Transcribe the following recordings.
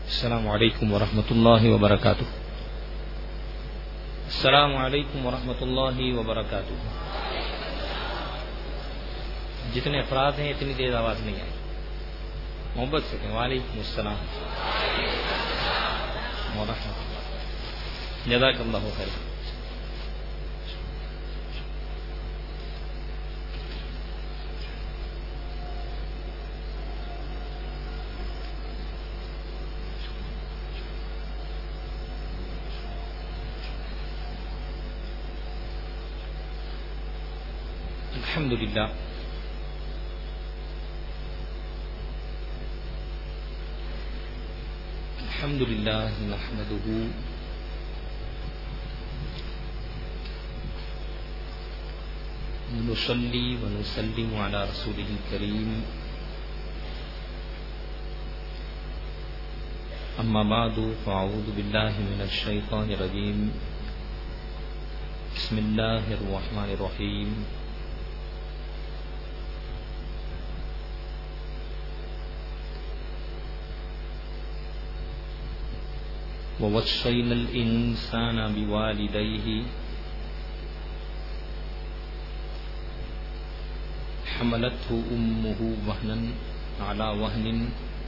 السلام علیکم ورحمۃ اللہ وبرکاتہ. السلام علیکم ورحمۃ اللہ وبرکاتہ. جتنے افراد ہیں اتنی تیز آواز نہیں آئی, محبت سے کہیں وعلیکم السلام ورحمۃ اللہ. جزاک اللہ خیر. الحمد للہ الحمد للہ نحمده ونصلي ونسلم على رسوله الكريم. اما بعد فاعوذ بالله من الشيطان الرجيم. بسم الله الرحمن الرحيم. ووصينا الإنسان بوالديه حملته أمه وهنا على وهن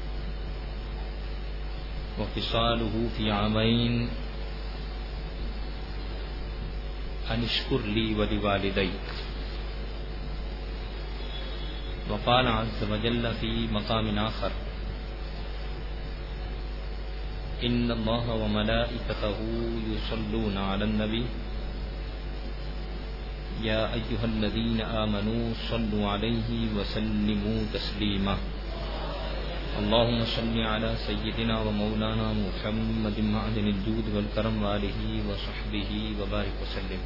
وفصاله في عامين أن اشكر لي ولوالديك. وقال عز وجل في مقام آخر ان اللہ وملائکتہ یصلون علی النبی یا ایہا الذین آمنوا صلوا علیہ وسلموا تسلیما. اللہم صل علی سیدنا ومولانا محمد معدن الجود والکرم وآلہ وصحبہ وبارک وسلم.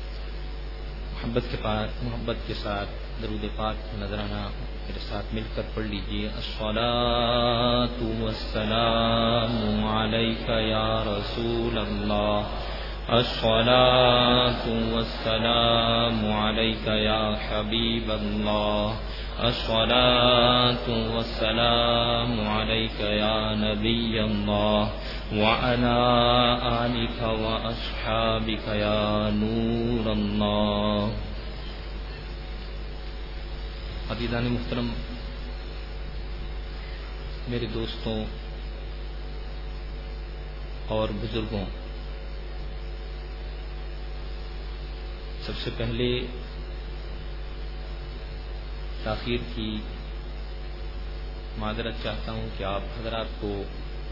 محبت کے ساتھ درود پاک نذرانہ میرے ساتھ مل کر پڑھ لیجیے. الصلاۃ والسلام علیک یا رسول اللہ, الصلاۃ والسلام علیک یا حبیب اللہ, الصلاۃ والسلام علیک یا نبی اللہ وعلی آلک واصحابک یا نور اللہ. عزیزان محترم, میرے دوستوں اور بزرگوں, سب سے پہلے تاخیر کی معذرت چاہتا ہوں کہ آپ حضرات کو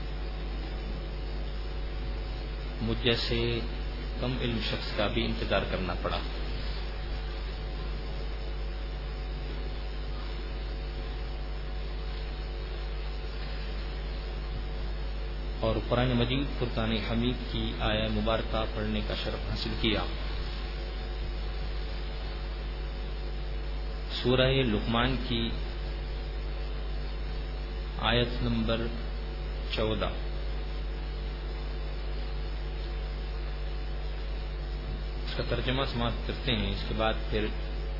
مجھ جیسے کم علم شخص کا بھی انتظار کرنا پڑا. اور قرآن مجید فرقان حمید کی آیہ مبارکہ پڑھنے کا شرف حاصل کیا. سورہ لقمان کی آیت نمبر 14. اس کا ترجمہ سماعت کرتے ہیں, اس کے بعد پھر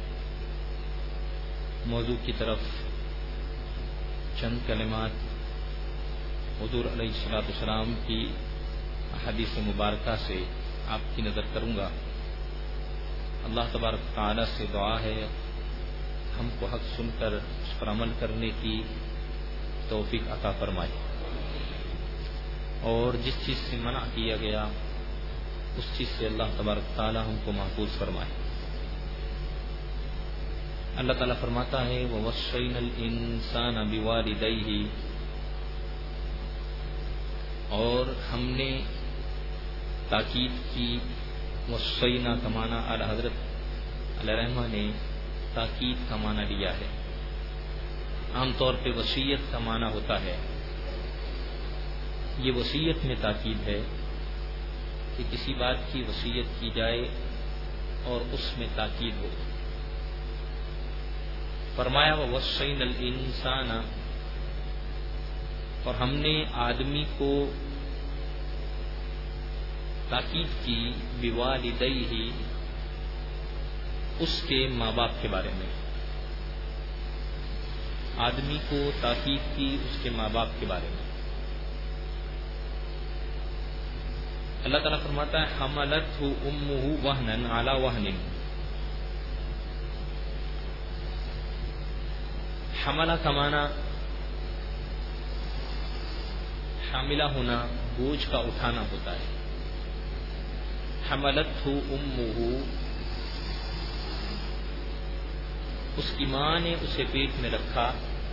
موضوع کی طرف چند کلمات حضور علیہ الصلوۃ والسلام کی احادیث مبارکہ سے آپ کی نظر کروں گا. اللہ تبارک تعالی سے دعا ہے ہم کو حق سن کر اس پر عمل کرنے کی توفیق عطا فرمائے, اور جس چیز سے منع کیا گیا اس چیز سے اللہ تبارک تعالی ہم کو محفوظ فرمائے. اللہ تعالیٰ فرماتا ہے وَوَصَّيْنَا الْإِنسَانَ بِوَالِدَيْهِ, اور ہم نے تاکید کی. وصینا کا معنی اعلی حضرت علیہ رحمہ نے تاکید کا معنی لیا ہے. عام طور پہ وصیت کا معنی ہوتا ہے, یہ وصیت میں تاکید ہے کہ کسی بات کی وصیت کی جائے اور اس میں تاکید ہو. فرمایا وصینا الانسان, اور ہم نے آدمی کو تاکید کی بوالدیہ, اس کے ماں باپ کے بارے میں. آدمی کو تاکید کی اس کے ماں باپ کے بارے میں. اللہ تعالیٰ فرماتا ہے حملتہ امہ وہنن علی وہن. حملہ کا معنی حاملہ ہونا، بوجھ کا اٹھانا ہوتا ہے. حملتہ امہ، اس کی ماں نے اسے پیٹ میں رکھا.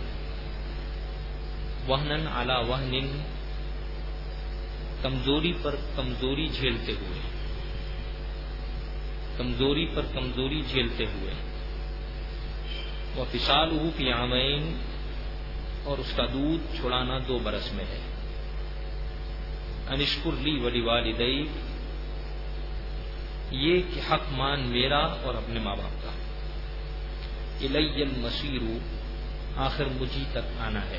وہنن علی وہن، کمزوری پر کمزوری جھیلتے ہوئے، کمزوری پر کمزوری جھیلتے ہوئے. وفصالہ فی عامین، اور اس کا دودھ چھڑانا 2 برس میں ہے. ان اشکر لی ولوالدیک، یہ کہ حق مان میرا اور اپنے ماں باپ کا. الی المصیر، آخر مجھی تک آنا ہے.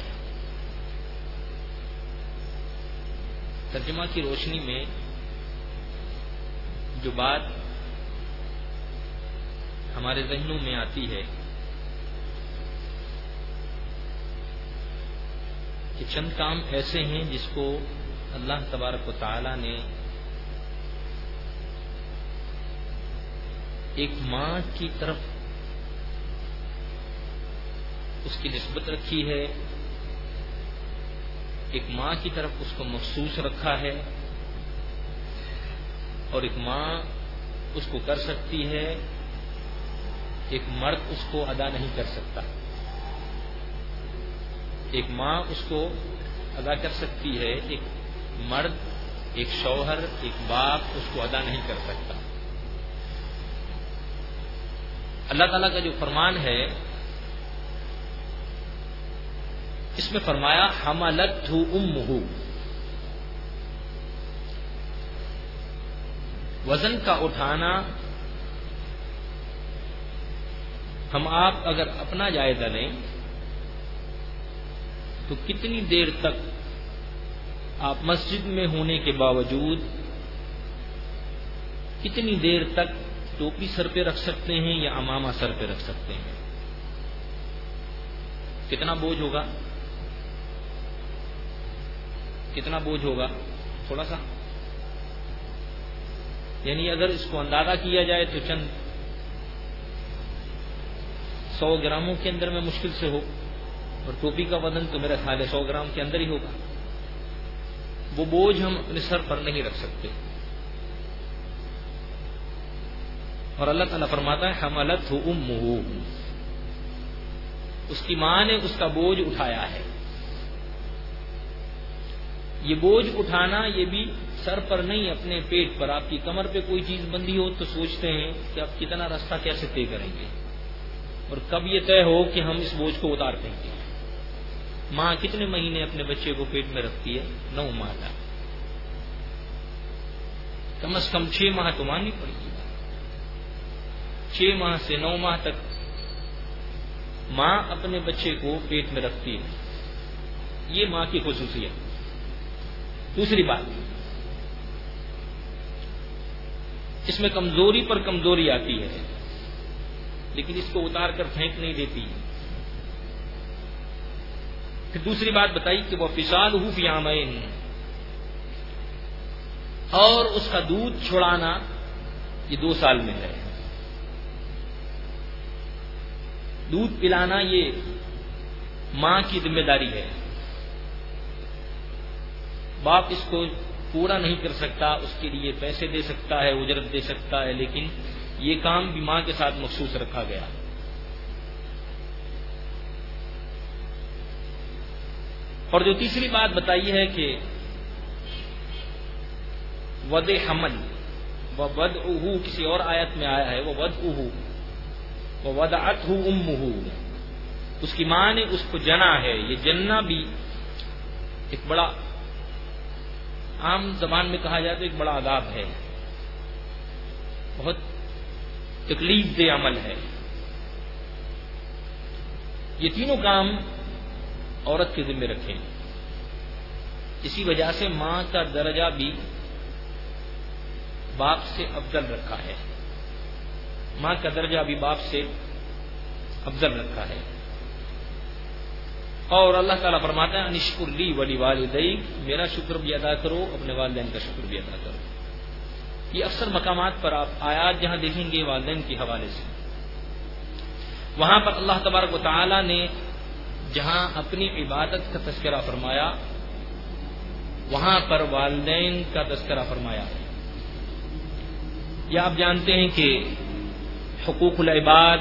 ترجمہ کی روشنی میں جو بات ہمارے ذہنوں میں آتی ہے کہ چند کام ایسے ہیں جس کو اللہ تبارک و تعالی نے ایک ماں کی طرف اس کی نسبت رکھی ہے، ایک ماں کی طرف اس کو مخصوص رکھا ہے، اور ایک ماں اس کو کر سکتی ہے، ایک مرد اس کو ادا نہیں کر سکتا. ایک ماں اس کو ادا کر سکتی ہے، ایک مرد، ایک شوہر، ایک باپ اس کو ادا نہیں کر سکتا. اللہ تعالیٰ کا جو فرمان ہے اس میں فرمایا حملتہ امہ، وزن کا اٹھانا. ہم آپ اگر اپنا جائزہ لیں تو کتنی دیر تک آپ مسجد میں ہونے کے باوجود کتنی دیر تک ٹوپی سر پہ رکھ سکتے ہیں یا عمامہ سر پہ رکھ سکتے ہیں؟ کتنا بوجھ ہوگا؟ کتنا بوجھ ہوگا؟ تھوڑا سا. یعنی اگر اس کو اندازہ کیا جائے تو چند 100 گراموں کے اندر میں مشکل سے ہو، اور ٹوپی کا وزن تو میرا خیال ہے 100 گرام کے اندر ہی ہوگا. وہ بوجھ ہم اپنے سر پر نہیں رکھ سکتے. اور اللہ تعالیٰ فرماتا ہے حملتہ امہ، اس کی ماں نے اس کا بوجھ اٹھایا ہے. یہ بوجھ اٹھانا یہ بھی سر پر نہیں، اپنے پیٹ پر. آپ کی کمر پہ کوئی چیز بندھی ہو تو سوچتے ہیں کہ آپ کتنا راستہ کیسے طے کریں گے، اور کب یہ طے ہو کہ ہم اس بوجھ کو اتار دیں گے. ماں کتنے مہینے اپنے بچے کو پیٹ میں رکھتی ہے؟ 9 ماہ تک. کم از کم 6 ماہ تو ماننی پڑے گی. 6 ماہ سے 9 ماہ تک ماں اپنے بچے کو پیٹ میں رکھتی ہے. یہ ماں کی خصوصیت. دوسری بات، اس میں کمزوری پر کمزوری آتی ہے، لیکن اس کو اتار کر پھینک نہیں دیتی. پھر دوسری بات بتائی کہ وہ فصالہ فی عامین، اور اس کا دودھ چھڑانا یہ 2 سال میں ہے. دودھ پلانا یہ ماں کی ذمہ داری ہے. باپ اس کو پورا نہیں کر سکتا، اس کے لیے پیسے دے سکتا ہے، اجرت دے سکتا ہے، لیکن یہ کام بھی ماں کے ساتھ مخصوص رکھا گیا. اور جو تیسری بات بتائی ہے کہ وضع حمل ووضعہ، کسی اور آیت میں آیا ہے ووضعہ ووضعتہ امہ، اس کی ماں نے اس کو جنا ہے. یہ جننا بھی ایک بڑا عام زبان میں کہا جائے تو ایک بڑا عذاب ہے، بہت تکلیف دہ عمل ہے. یہ تینوں کام عورت کے ذمہ رکھے. اسی وجہ سے ماں کا درجہ بھی باپ سے افضل رکھا ہے. ماں کا درجہ بھی باپ سے افضل رکھا ہے. اور اللہ تعالیٰ فرماتا ہے انشکر لی ولوالدیک، میرا شکر بھی ادا کرو، اپنے والدین کا شکر بھی ادا کرو. یہ اکثر مقامات پر آپ آیات جہاں دیکھیں گے والدین کے حوالے سے، وہاں پر اللہ تبارک و تعالی نے جہاں اپنی عبادت کا تذکرہ فرمایا وہاں پر والدین کا تذکرہ فرمایا ہے۔ یا آپ جانتے ہیں کہ حقوق العباد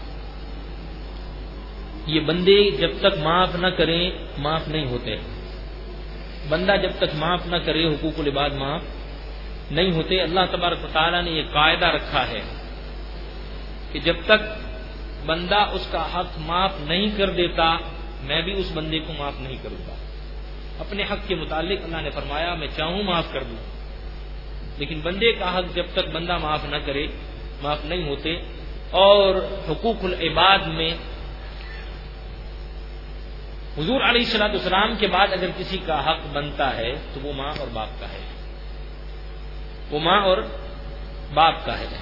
یہ بندے جب تک معاف نہ کریں معاف نہیں ہوتے، بندہ جب تک معاف نہ کرے حقوق العباد معاف نہیں ہوتے۔ اللہ تبارک و تعالیٰ نے یہ قاعدہ رکھا ہے کہ جب تک بندہ اس کا حق معاف نہیں کر دیتا میں بھی اس بندے کو معاف نہیں کروں گا۔ اپنے حق کے متعلق اللہ نے فرمایا میں چاہوں معاف کر دوں، لیکن بندے کا حق جب تک بندہ معاف نہ کرے معاف نہیں ہوتے۔ اور حقوق العباد میں حضور علیہ الصلوۃ والسلام کے بعد اگر کسی کا حق بنتا ہے تو وہ ماں اور باپ کا ہے، وہ ماں اور باپ کا ہے۔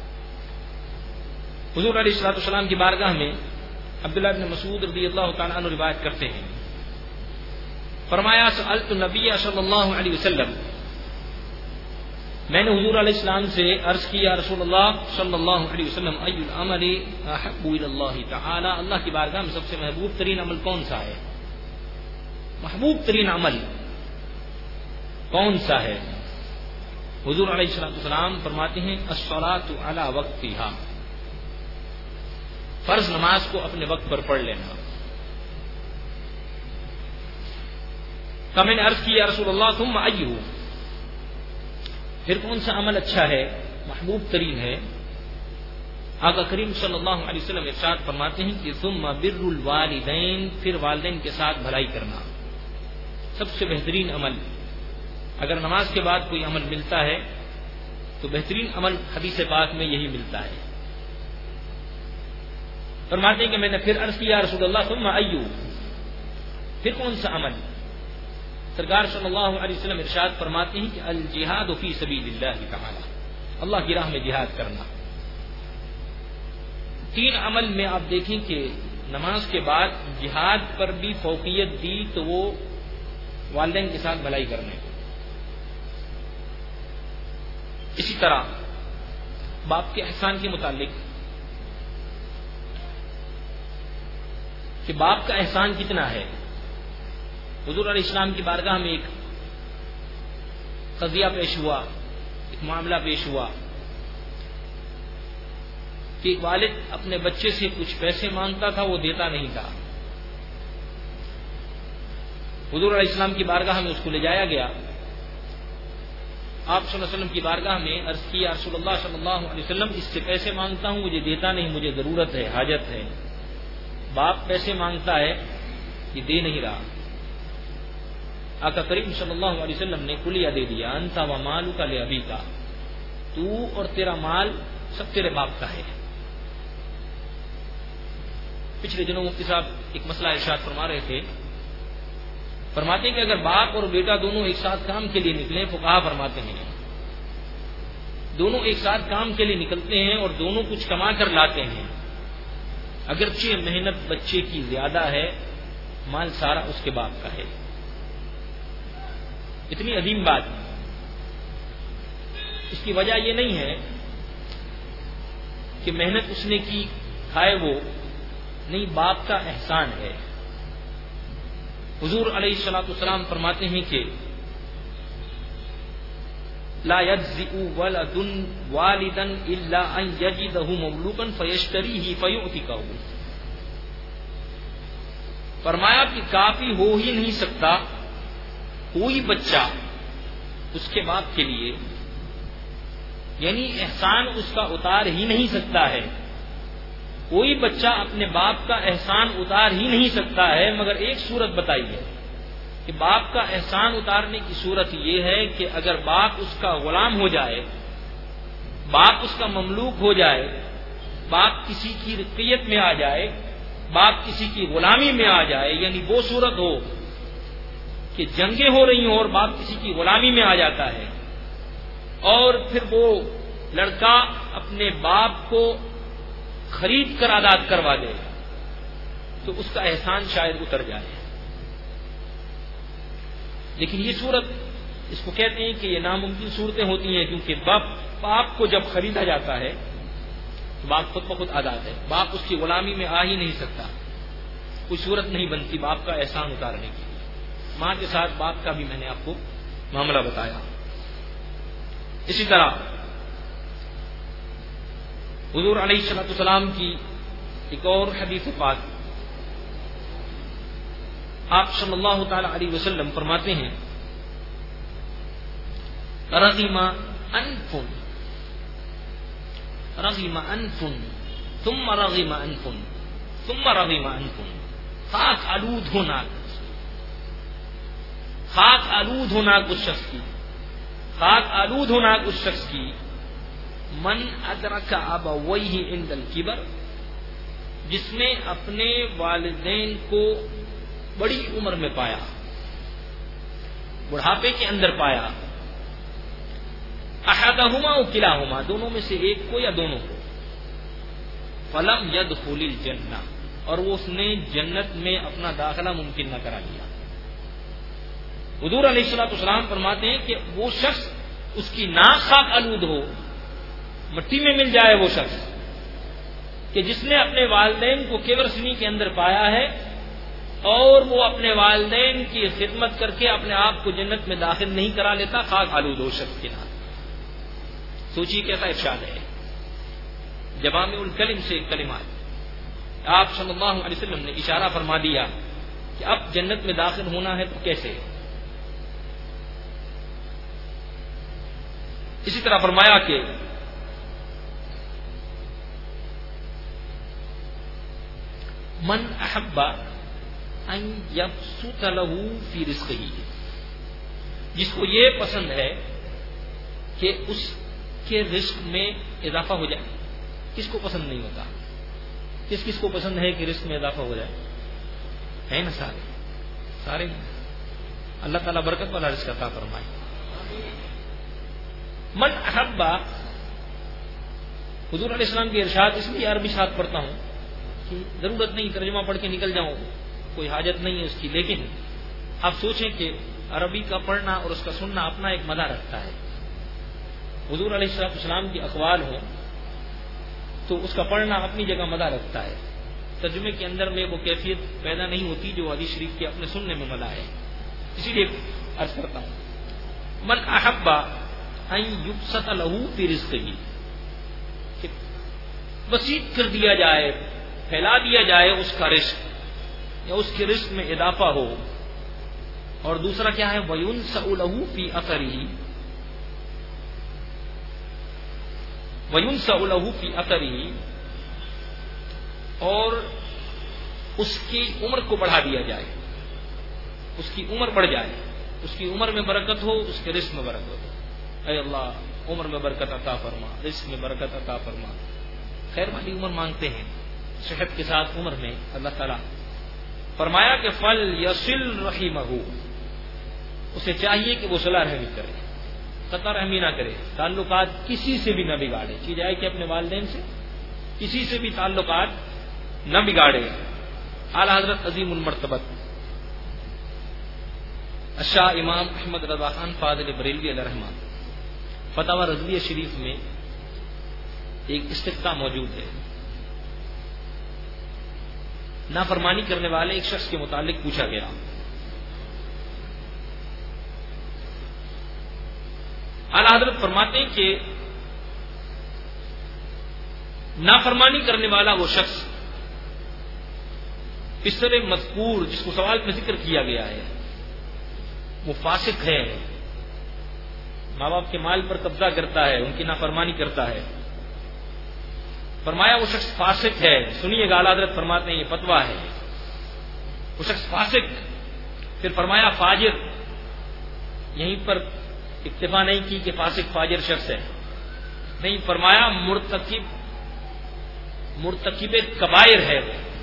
حضور علیہ الصلوۃ والسلام کی بارگاہ میں عبداللہ بن مسعود رضی اللہ تعالیٰ عنہ روایت کرتے ہیں، فرمایا سألت النبی صلی اللہ علیہ وسلم، میں نے حضور علیہ السلام سے عرض کیا رسول اللہ صلی اللہ علیہ وسلم ای العمل احب الی اللہ تعالی، اللہ کی بارگاہ میں سب سے محبوب ترین عمل کون سا ہے؟ محبوب ترین عمل کون سا ہے؟ حضور علیہ السلام فرماتے ہیں الصلاۃ علی وقتہا، فرض نماز کو اپنے وقت پر پڑھ لینا۔ تو میں نے عرض کیا رسول اللہ ثم ایہ، پھر کون سا عمل اچھا ہے محبوب ترین ہے؟ آقا کریم صلی اللہ علیہ وسلم ارشاد فرماتے ہیں کہ ثم بر الوالدین، پھر والدین کے ساتھ بھلائی کرنا۔ سب سے بہترین عمل اگر نماز کے بعد کوئی عمل ملتا ہے تو بہترین عمل حدیث پاک میں یہی ملتا ہے۔ فرماتے ہیں کہ میں نے پھر عرض کیا رسول اللہ ثم ایہ، پھر کون سا عمل؟ سرکار صلی اللہ علیہ وسلم ارشاد فرماتے ہیں کہ الجہاد فی سبیل اللہ تعالی، اللہ کی راہ میں جہاد کرنا۔ تین عمل میں آپ دیکھیں کہ نماز کے بعد جہاد پر بھی فوقیت دی تو وہ والدین کے ساتھ بھلائی کرنے۔ اسی طرح باپ کے احسان کے متعلق کہ باپ کا احسان کتنا ہے، حضور علیہ السلام کی بارگاہ میں ایک قضیہ پیش ہوا، ایک معاملہ پیش ہوا کہ ایک والد اپنے بچے سے کچھ پیسے مانگتا تھا، وہ دیتا نہیں تھا۔ حضور علیہ السلام کی بارگاہ میں اس کو لے جایا گیا، آپ صلی اللہ علیہ وسلم کی بارگاہ میں عرض کیا رسول اللہ صلی اللہ علیہ وسلم اس سے پیسے مانگتا ہوں مجھے دیتا نہیں، مجھے ضرورت ہے، حاجت ہے۔ باپ پیسے مانگتا ہے یہ دے نہیں رہا۔ آقا کریم صلی اللہ علیہ وسلم نے کلیہ دے دیا، انت و مالک لابیک، تو اور تیرا مال سب تیرے باپ کا ہے۔ پچھلے دنوں مفتی صاحب ایک مسئلہ ارشاد فرما رہے تھے، فرماتے ہیں کہ اگر باپ اور بیٹا دونوں ایک ساتھ کام کے لیے نکلیں، فقہا فرماتے ہیں دونوں ایک ساتھ کام کے لیے نکلتے ہیں اور دونوں کچھ کما کر لاتے ہیں، اگرچہ محنت بچے کی زیادہ ہے مال سارا اس کے باپ کا ہے۔ اتنی عظیم بات، اس کی وجہ یہ نہیں ہے کہ محنت اس نے کی کھائے وہ، نہیں، باپ کا احسان ہے۔ حضور علیہ الصلوۃ والسلام فرماتے ہیں کہ لا يجزئ ولد والدا الا ان يجده مملوكا فيشتريه فيعتقه، فرمایا کہ کافی ہو ہی نہیں سکتا کوئی بچہ اس کے باپ کے لیے، یعنی احسان اس کا اتار ہی نہیں سکتا ہے، کوئی بچہ اپنے باپ کا احسان اتار ہی نہیں سکتا ہے، مگر ایک صورت بتائی ہے کہ باپ کا احسان اتارنے کی صورت یہ ہے کہ اگر باپ اس کا غلام ہو جائے، باپ اس کا مملوک ہو جائے، باپ کسی کی رقیت میں آ جائے، باپ کسی کی غلامی میں آ جائے، یعنی وہ صورت ہو کہ جنگیں ہو رہی ہوں اور باپ کسی کی غلامی میں آ جاتا ہے، اور پھر وہ لڑکا اپنے باپ کو خرید کر آزاد کروا دے تو اس کا احسان شاید اتر جائے۔ لیکن یہ صورت اس کو کہتے ہیں کہ یہ ناممکن صورتیں ہوتی ہیں، کیونکہ باپ کو جب خریدا جاتا ہے تو باپ خود بخود آزاد ہے، باپ اس کی غلامی میں آ ہی نہیں سکتا، کوئی صورت نہیں بنتی باپ کا احسان اتارنے کی۔ ماں کے ساتھ باپ کا بھی میں نے آپ کو معاملہ بتایا۔ اسی طرح حضور علیہ الصلوۃ والسلام کی ایک اور حدیث پاک، آپ صلی اللہ تعالی علیہ وسلم فرماتے ہیں رغم انف ثم رغم انف ثم رغم انف، خاک آلود ہونا کچھ شخص کی من ادرک ابویہ عند الکبر، جس نے اپنے والدین کو بڑی عمر میں پایا، بڑھاپے کے اندر پایا، احدہما و کلاہما، دونوں میں سے ایک کو یا دونوں کو، فلم يدخل الجنہ، اور وہ اس نے جنت میں اپنا داخلہ ممکن نہ کرا لیا۔ حضور علیہ الصلوۃ والسلام فرماتے ہیں کہ وہ شخص، اس کی ناک خاک آلود ہو، مٹی میں مل جائے وہ شخص کہ جس نے اپنے والدین کو کبر سنی کے اندر پایا ہے اور وہ اپنے والدین کی خدمت کر کے اپنے آپ کو جنت میں داخل نہیں کرا لیتا، خاک آلود ہو شخص کے نام۔ سوچیے کیسا ارشاد ہے، جوامع الکلم سے کلمات، آپ صلی اللہ علیہ وسلم نے اشارہ فرما دیا کہ اب جنت میں داخل ہونا ہے تو کیسے۔ اسی طرح فرمایا کہ من احب ان یبسط له فی رزقہ، جس کو یہ پسند ہے کہ اس کے رزق میں اضافہ ہو جائے۔ کس کو پسند نہیں ہوتا؟ کس کو پسند ہے کہ رزق میں اضافہ ہو جائے؟ ہے نا سارے اللہ تعالیٰ برکت والا رزق عطا فرمائے۔ من احب، حضور علیہ السلام کے ارشاد، اس لیے عربی ساتھ پڑھتا ہوں کہ ضرورت نہیں ترجمہ پڑھ کے نکل جاؤں، کوئی حاجت نہیں ہے اس کی، لیکن آپ سوچیں کہ عربی کا پڑھنا اور اس کا سننا اپنا ایک مزہ رکھتا ہے۔ حضور علیہ السلام کی اقوال ہوں تو اس کا پڑھنا اپنی جگہ مزہ رکھتا ہے، ترجمے کے اندر میں وہ کیفیت پیدا نہیں ہوتی جو حدیث شریف کے اپنے سننے میں مزہ ہے۔ اسی لیے عرض کرتا ہوں من احب ان یبسط له فی رزقہ، کہ بسیط کر دیا جائے، پھیلا دیا جائے اس کا رزق، یا اس کے رزق میں اضافہ ہو۔ اور دوسرا کیا ہے، وَيُنْسَأُ لَهُ فِي أَثَرِهِ، وَيُنْسَأُ لَهُ فِي أَثَرِهِ، اور اس کی عمر کو بڑھا دیا جائے، اس کی عمر بڑھ جائے، اس کی عمر میں برکت ہو، اس کے رزق میں برکت ہو۔ اے اللہ عمر میں برکت عطا فرما، رزق میں برکت عطا فرما۔ خیر والی عمر مانگتے ہیں، صحت کے ساتھ عمر میں اللہ تعالیٰ فرمایا کہ فل یصل رحمہ، اسے چاہیے کہ وہ صلہ رحمی کرے، قطع رحمی نہ کرے، تعلقات کسی سے بھی نہ بگاڑے، کی جائے کہ اپنے والدین سے کسی سے بھی تعلقات نہ بگاڑے۔ اعلیٰ حضرت عظیم المرتبت شاہ امام احمد رضا خان فاضل بریلوی علیہ رحمہ فتاوی رضویہ شریف میں ایک استفتاء موجود ہے۔ نافرمانی کرنے والے ایک شخص کے متعلق پوچھا گیا، اعلیٰ حضرت فرماتے ہیں کہ نافرمانی کرنے والا وہ شخص اس طرح مذکور جس کو سوال میں ذکر کیا گیا ہے وہ فاسق ہے، ماں باپ کے مال پر قبضہ کرتا ہے، ان کی نافرمانی کرتا ہے۔ فرمایا وہ شخص فاسق ہے۔ سنیے گا، اعلیٰ حضرت فرماتے ہیں یہ فتویٰ ہے، وہ شخص فاسق۔ پھر فرمایا فاجر، یہیں پر اکتفا نہیں کی کہ فاسق فاجر شخص ہے، نہیں، فرمایا مرتکب کبائر ہے،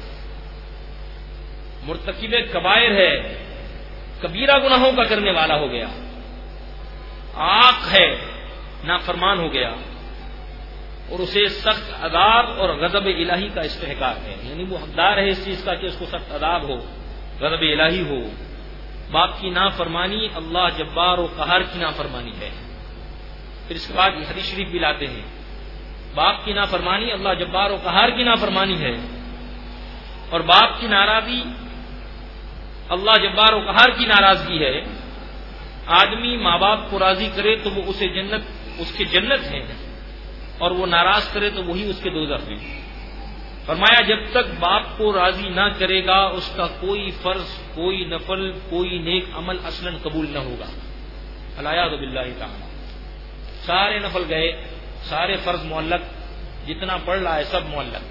مرتکب کبائر ہے، کبیرہ گناہوں کا کرنے والا ہو گیا، عاق ہے، نافرمان ہو گیا، اور اسے سخت عذاب اور غضب الہی کا استحقاق ہے، یعنی وہ حقدار ہے اس چیز کا کہ اس کو سخت عذاب ہو، غضب الہی ہو۔ باپ کی نافرمانی اللہ جبار و قہار کی نافرمانی ہے. پھر اس کے بعد یہ حدیث شریف بھی لاتے ہیں باپ کی نافرمانی اللہ جبار و قہار کی نافرمانی ہے، اور باپ کی ناراضی اللہ جبار و قہار کی ناراضگی ہے. آدمی ماں باپ کو راضی کرے تو وہ اسے جنت، اس کے جنت ہے، اور وہ ناراض کرے تو وہی اس کے دوزخ ہے. فرمایا جب تک باپ کو راضی نہ کرے گا اس کا کوئی فرض، کوئی نفل، کوئی نیک عمل اصلاً قبول نہ ہوگا. العیاذ باللہ تعالی. سارے نفل گئے، سارے فرض معلق، جتنا پڑھ رہا ہے سب معلق،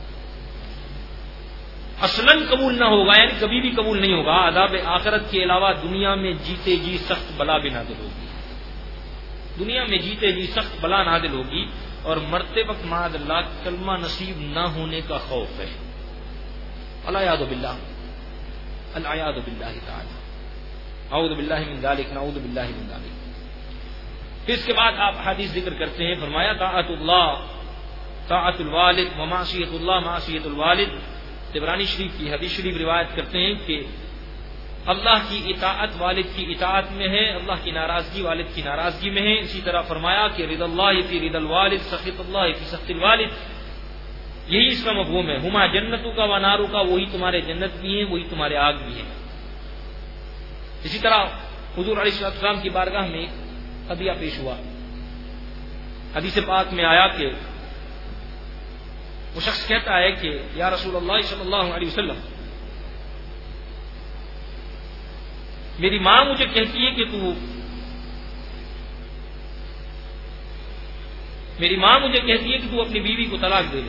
اصلاً قبول نہ ہوگا، یعنی کبھی بھی قبول نہیں ہوگا. عذاب آخرت کے علاوہ دنیا میں جیتے جی سخت بلا بھی نازل ہوگی. دنیا میں جیتے جی سخت بلا نازل ہوگی، اور مرتے وقت معاذ اللہ کلمہ نصیب نہ ہونے کا خوف ہے. العیاذ باللہ، العیاذ باللہ تعالی. اعوذ باللہ من ذلک، نعوذ باللہ من ذلک. پھر اس کے بعد آپ حدیث ذکر کرتے ہیں. فرمایا طاعت اللہ طاعت الوالد ومعصیت اللہ معصیت الوالد. طبرانی شریف کی حدیث شریف روایت کرتے ہیں کہ اللہ کی اطاعت والد کی اطاعت میں ہے، اللہ کی ناراضگی والد کی ناراضگی میں ہے. اسی طرح فرمایا کہ رضا اللہ فی رضا الوالد سخط اللہ فی سخط الوالد. یہی اس کا مفہوم ہے. ہما جنتوں کا و ناروں کا، وہی تمہارے جنت بھی ہیں، وہی تمہارے آگ بھی ہیں. اسی طرح حضور علیہ السلام کی بارگاہ میں قضیہ پیش ہوا. حدیث پاک میں آیا کہ وہ شخص کہتا ہے کہ یا رسول اللہ صلی اللہ علیہ وسلم، میری ماں مجھے کہتی ہے کہ تو اپنی بیوی کو طلاق دے دے.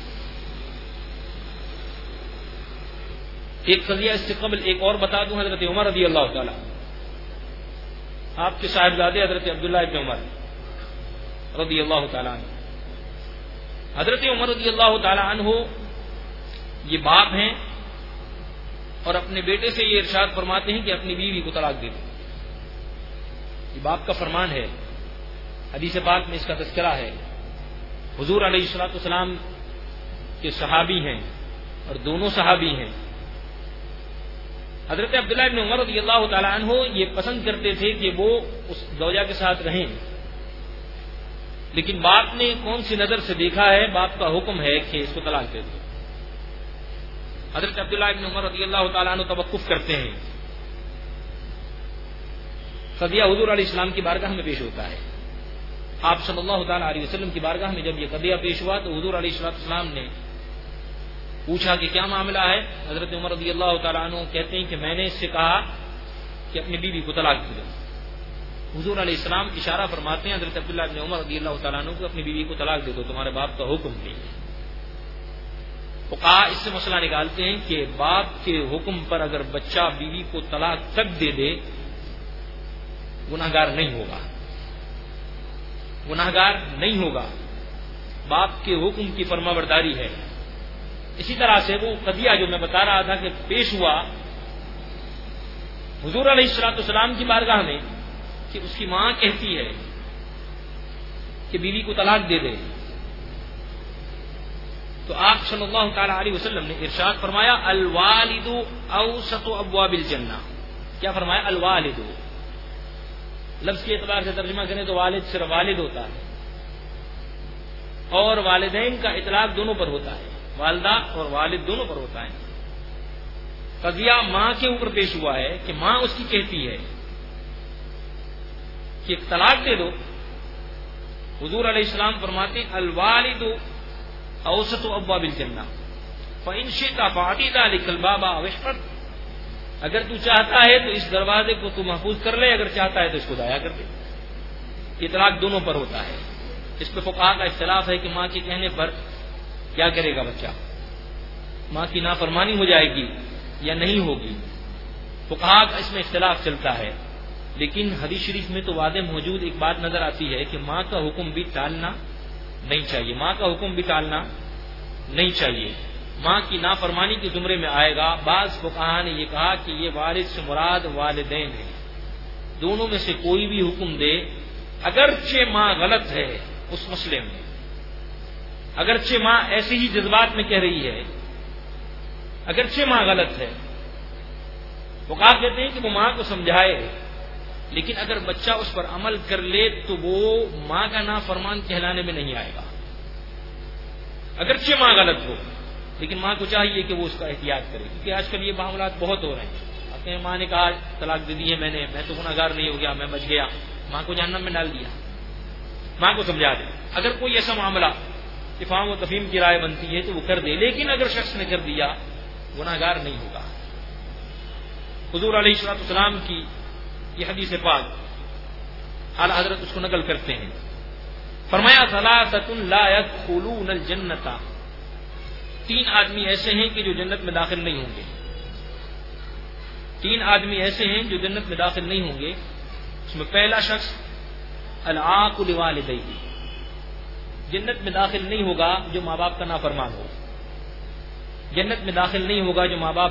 ایک قضیہ اس سے قبل ایک اور بتا دوں. حضرت عمر رضی اللہ تعالی، آپ کے صاحبزادے حضرت عبداللہ ابن عمر رضی اللہ تعالی عنہ. حضرت عمر رضی اللہ تعالی عنہ یہ باپ ہیں اور اپنے بیٹے سے یہ ارشاد فرماتے ہیں کہ اپنی بیوی کو طلاق دے دو. یہ باپ کا فرمان ہے. حدیث پاک میں اس کا تذکرہ ہے. حضور علیہ الصلوۃ والسلام کے صحابی ہیں اور دونوں صحابی ہیں. حضرت عبداللہ ابن عمر رضی اللہ تعالی عنہ یہ پسند کرتے تھے کہ وہ اس زوجہ کے ساتھ رہیں، لیکن باپ نے کون سی نظر سے دیکھا ہے، باپ کا حکم ہے کہ اس کو طلاق دے دو. حضرت عبداللہ ابن عمر رضی اللہ تعالیٰ عنہ توقف کرتے ہیں. قضیہ حضور علیہ السلام کی بارگاہ میں پیش ہوتا ہے. آپ صلی اللہ تعالیٰ علیہ وسلم کی بارگاہ میں جب یہ قضیہ پیش ہوا تو حضور علیہ السلام نے پوچھا کہ کیا معاملہ ہے. حضرت عمر رضی اللہ تعالیٰ عنہ کہتے ہیں کہ میں نے اس سے کہا کہ اپنی بیوی کو طلاق دے دو. حضور علیہ السلام اشارہ فرماتے ہیں حضرت عبداللہ ابن عمر رضی اللہ تعالیٰ عنہ کو اپنی بیوی کو طلاق دے دو، تمہارے باپ کا حکم نہیں. فقہاء اس سے مسئلہ نکالتے ہیں کہ باپ کے حکم پر اگر بچہ بیوی کو طلاق تک دے دے گناہگار نہیں ہوگا، گناہگار نہیں ہوگا. باپ کے حکم کی فرمانبرداری ہے. اسی طرح سے وہ قضیہ جو میں بتا رہا تھا کہ پیش ہوا حضور علیہ السلام کی بارگاہ میں کہ اس کی ماں کہتی ہے کہ بیوی کو طلاق دے دے، تو آپ صلی اللہ تعالی علیہ وسلم نے ارشاد فرمایا الوالد اوسط ابواب الجنہ. کیا فرمایا؟ الوالد. لفظ کے اعتبار سے ترجمہ کریں تو والد صرف والد ہوتا ہے، اور والدین کا اطلاق دونوں پر ہوتا ہے، والدہ اور والد دونوں پر ہوتا ہے. قضیہ ماں کے اوپر پیش ہوا ہے کہ ماں اس کی کہتی ہے کہ ایک طلاق دے دو. حضور علیہ السلام فرماتے ہیں الوالد اوسط ابواب الجنہ فإن شئت فاعطِ ذلك الباب واشفق. اگر تو چاہتا ہے تو اس دروازے کو تو محفوظ کر لے، اگر چاہتا ہے تو اس کو ضائع کر دے. اطلاق دونوں پر ہوتا ہے. اس پہ فقہاء کا اختلاف ہے کہ ماں کے کہنے پر کیا کرے گا بچہ، ماں کی نافرمانی ہو جائے گی یا نہیں ہوگی. فقہاء کا اس میں اختلاف چلتا ہے، لیکن حدیث شریف میں تو واضح موجود ایک بات نظر آتی ہے کہ ماں کا حکم بھی ٹالنا نہیں چاہیے. ماں کا حکم بھی ٹالنا نہیں چاہیے. ماں کی نافرمانی کے زمرے میں آئے گا. بعض فقہاء نے یہ کہا کہ یہ والد سے مراد والدین ہیں. دونوں میں سے کوئی بھی حکم دے، اگرچہ ماں غلط ہے اس مسئلے میں، اگرچہ ماں ایسے ہی جذبات میں کہہ رہی ہے، اگرچہ ماں غلط ہے، فقہا کہتے ہیں کہ وہ ماں کو سمجھائے، لیکن اگر بچہ اس پر عمل کر لے تو وہ ماں کا نافرمان کہلانے میں نہیں آئے گا، اگرچہ ماں غلط ہو، لیکن ماں کو چاہیے کہ وہ اس کا احتیاط کرے، کیونکہ آج کل یہ معاملات بہت ہو رہے ہیں۔ اپنے ماں نے کہا طلاق دے دی ہے میں تو گناہگار نہیں ہو گیا، میں بچ گیا، ماں کو جہنم میں ڈال دیا۔ ماں کو سمجھا دے، اگر کوئی ایسا معاملہ افہام و تفہیم کی رائے بنتی ہے تو وہ کر دے، لیکن اگر شخص نے کر دیا گناہگار نہیں ہوگا۔ حضور علیہ الصلوۃ والسلام کی یہ حدیث پاک اعلی حضرت اس کو نقل کرتے ہیں، فرمایا ثلاثۃ لا يدخلون الجنۃ، تین آدمی ایسے ہیں کہ جو جنت میں داخل نہیں ہوں گے، تین آدمی ایسے ہیں جو جنت میں داخل نہیں ہوں گے۔ اس میں پہلا شخص العاق لوالدیہ، جنت میں داخل نہیں ہوگا جو ماں باپ کا نافرمان ہو، جنت میں داخل نہیں ہوگا جو ماں باپ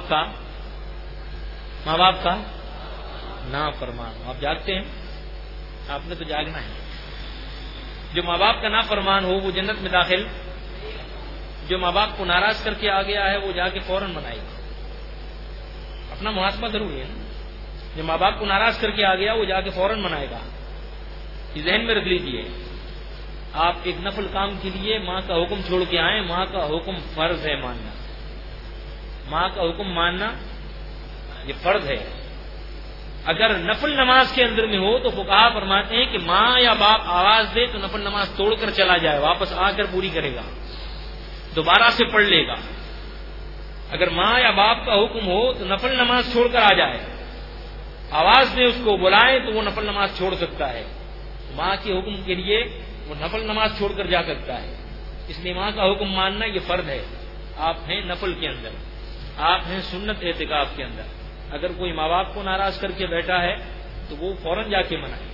کا نافرمان ہو۔ آپ جاگتے ہیں، آپ نے تو جاگنا ہے۔ جو ماں باپ کا نافرمان ہو وہ جنت میں داخل، جو ماں باپ کو ناراض کر کے آ گیا ہے وہ جا کے فوراً منائے گا۔ اپنا محاسبہ ضروری ہے نا، جو ماں باپ کو ناراض کر کے آ گیا وہ جا کے فوراً منائے گا۔ یہ ذہن میں رکھ لیجئے، آپ ایک نفل کام کے لیے ماں کا حکم چھوڑ کے آئیں، ماں کا حکم فرض ہے ماننا، ماں کا حکم ماننا یہ فرض ہے۔ اگر نفل نماز کے اندر میں ہو تو فقہا فرماتے ہیں کہ ماں یا باپ آواز دے تو نفل نماز توڑ کر چلا جائے، واپس آ کر پوری کرے گا، دوبارہ سے پڑھ لے گا۔ اگر ماں یا باپ کا حکم ہو تو نفل نماز چھوڑ کر آ جائے، آواز دے اس کو بلائے تو وہ نفل نماز چھوڑ سکتا ہے، ماں کے حکم کے لیے وہ نفل نماز چھوڑ کر جا سکتا ہے۔ اس لیے ماں کا حکم ماننا یہ فرض ہے۔ آپ ہیں نفل کے اندر، آپ ہیں سنت اعتکاف کے اندر، اگر کوئی ماں باپ کو ناراض کر کے بیٹھا ہے تو وہ فوراً جا کے منائے۔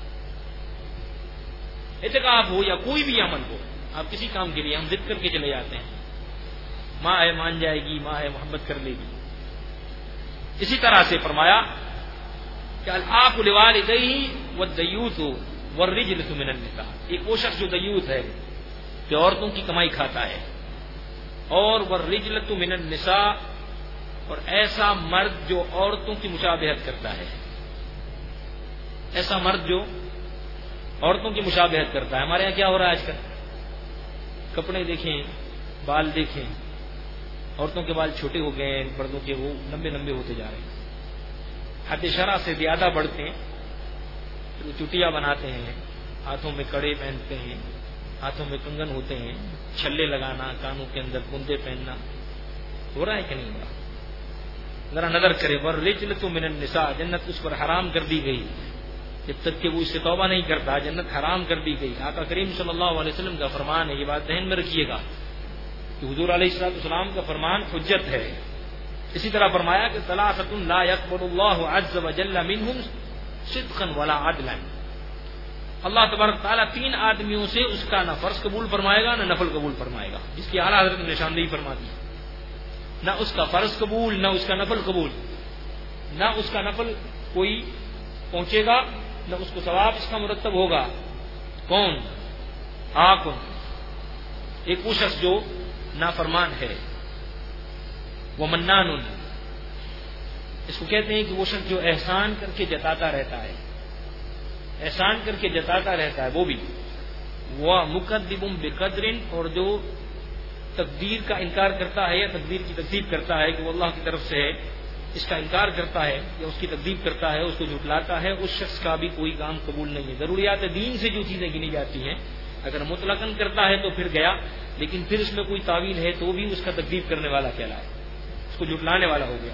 اعتکاف ہو یا کوئی بھی عمل ہو، آپ کسی کام کے لیے ہم ضد کر کے چلے جاتے ہیں، ماں ہے مان جائے گی، ماں ہے محبت کر لے گی۔ اسی طرح سے فرمایا کہ العاق لوالدیہ والدیوث والرجلۃ من النساء، ایک وہ شخص جو دیوث ہے، جو عورتوں کی کمائی کھاتا ہے، اور والرجلۃ من النساء، اور ایسا مرد جو عورتوں کی مشابہت کرتا ہے، ایسا مرد جو عورتوں کی مشابہت کرتا ہے۔ ہمارے یہاں کیا ہو رہا ہے آج کل؟ کپڑے دیکھیں، بال دیکھیں، عورتوں کے بال چھوٹے ہو گئے ہیں، مردوں کے وہ لمبے لمبے ہوتے جا رہے ہیں، حد شرع سے زیادہ بڑھتے ہیں، پھر وہ چٹیاں بناتے ہیں، ہاتھوں میں کڑے پہنتے ہیں، ہاتھوں میں کنگن ہوتے ہیں، چھلے لگانا، کانوں کے اندر کندے پہننا، ہو رہا ہے کہ نہیں ہو رہا؟ ذرا نظر کرے، والرجلۃ من النساء، جنت اس پر حرام کر دی گئی، جب تک کہ وہ اس سے توبہ نہیں کرتا جنت حرام کر دی گئی۔ آقا کریم صلی اللہ علیہ وسلم کا فرمان ہے، یہ بات ذہن میں رکھیے گا کہ حضور علیہ الصلوۃ والسلام کا فرمان حجت ہے۔ اسی طرح فرمایا کہ ثلاثۃ لا يقبل اللہ عز وجل منہم صدقا ولا عدلا، اللہ تبارک تعالیٰ تین آدمیوں سے اس کا نہ فرض قبول فرمائے گا نہ نفل قبول فرمائے گا، جس کی اعلیٰ حضرت نے نشاندہی فرما دی، نہ اس کا فرض قبول نہ اس کا نفل قبول، نہ اس کا نفل کوئی پہنچے گا نہ اس کو ثواب اس کا مرتب ہوگا۔ کون؟ آکن، ایک وہ شخص جو نافرمان ہے، وہ منان، اس کو کہتے ہیں کہ وہ شخص جو احسان کر کے جتاتا رہتا ہے، احسان کر کے جتاتا رہتا ہے، وہ بھی وہ مکذب بقدر، اور جو تقدیر کا انکار کرتا ہے یا تقدیر کی تکذیب کرتا ہے کہ وہ اللہ کی طرف سے ہے، اس کا انکار کرتا ہے یا اس کی تکذیب کرتا ہے، اس کو جھٹلاتا ہے، اس شخص کا بھی کوئی کام قبول نہیں ہے۔ ضروریات دین سے جو چیزیں گنی جاتی ہیں اگر مطلقاً کرتا ہے تو پھر گیا، لیکن پھر اس میں کوئی تعویل ہے تو بھی اس کا تکذیب کرنے والا کہلائے، اس کو جھٹلانے والا ہو گیا۔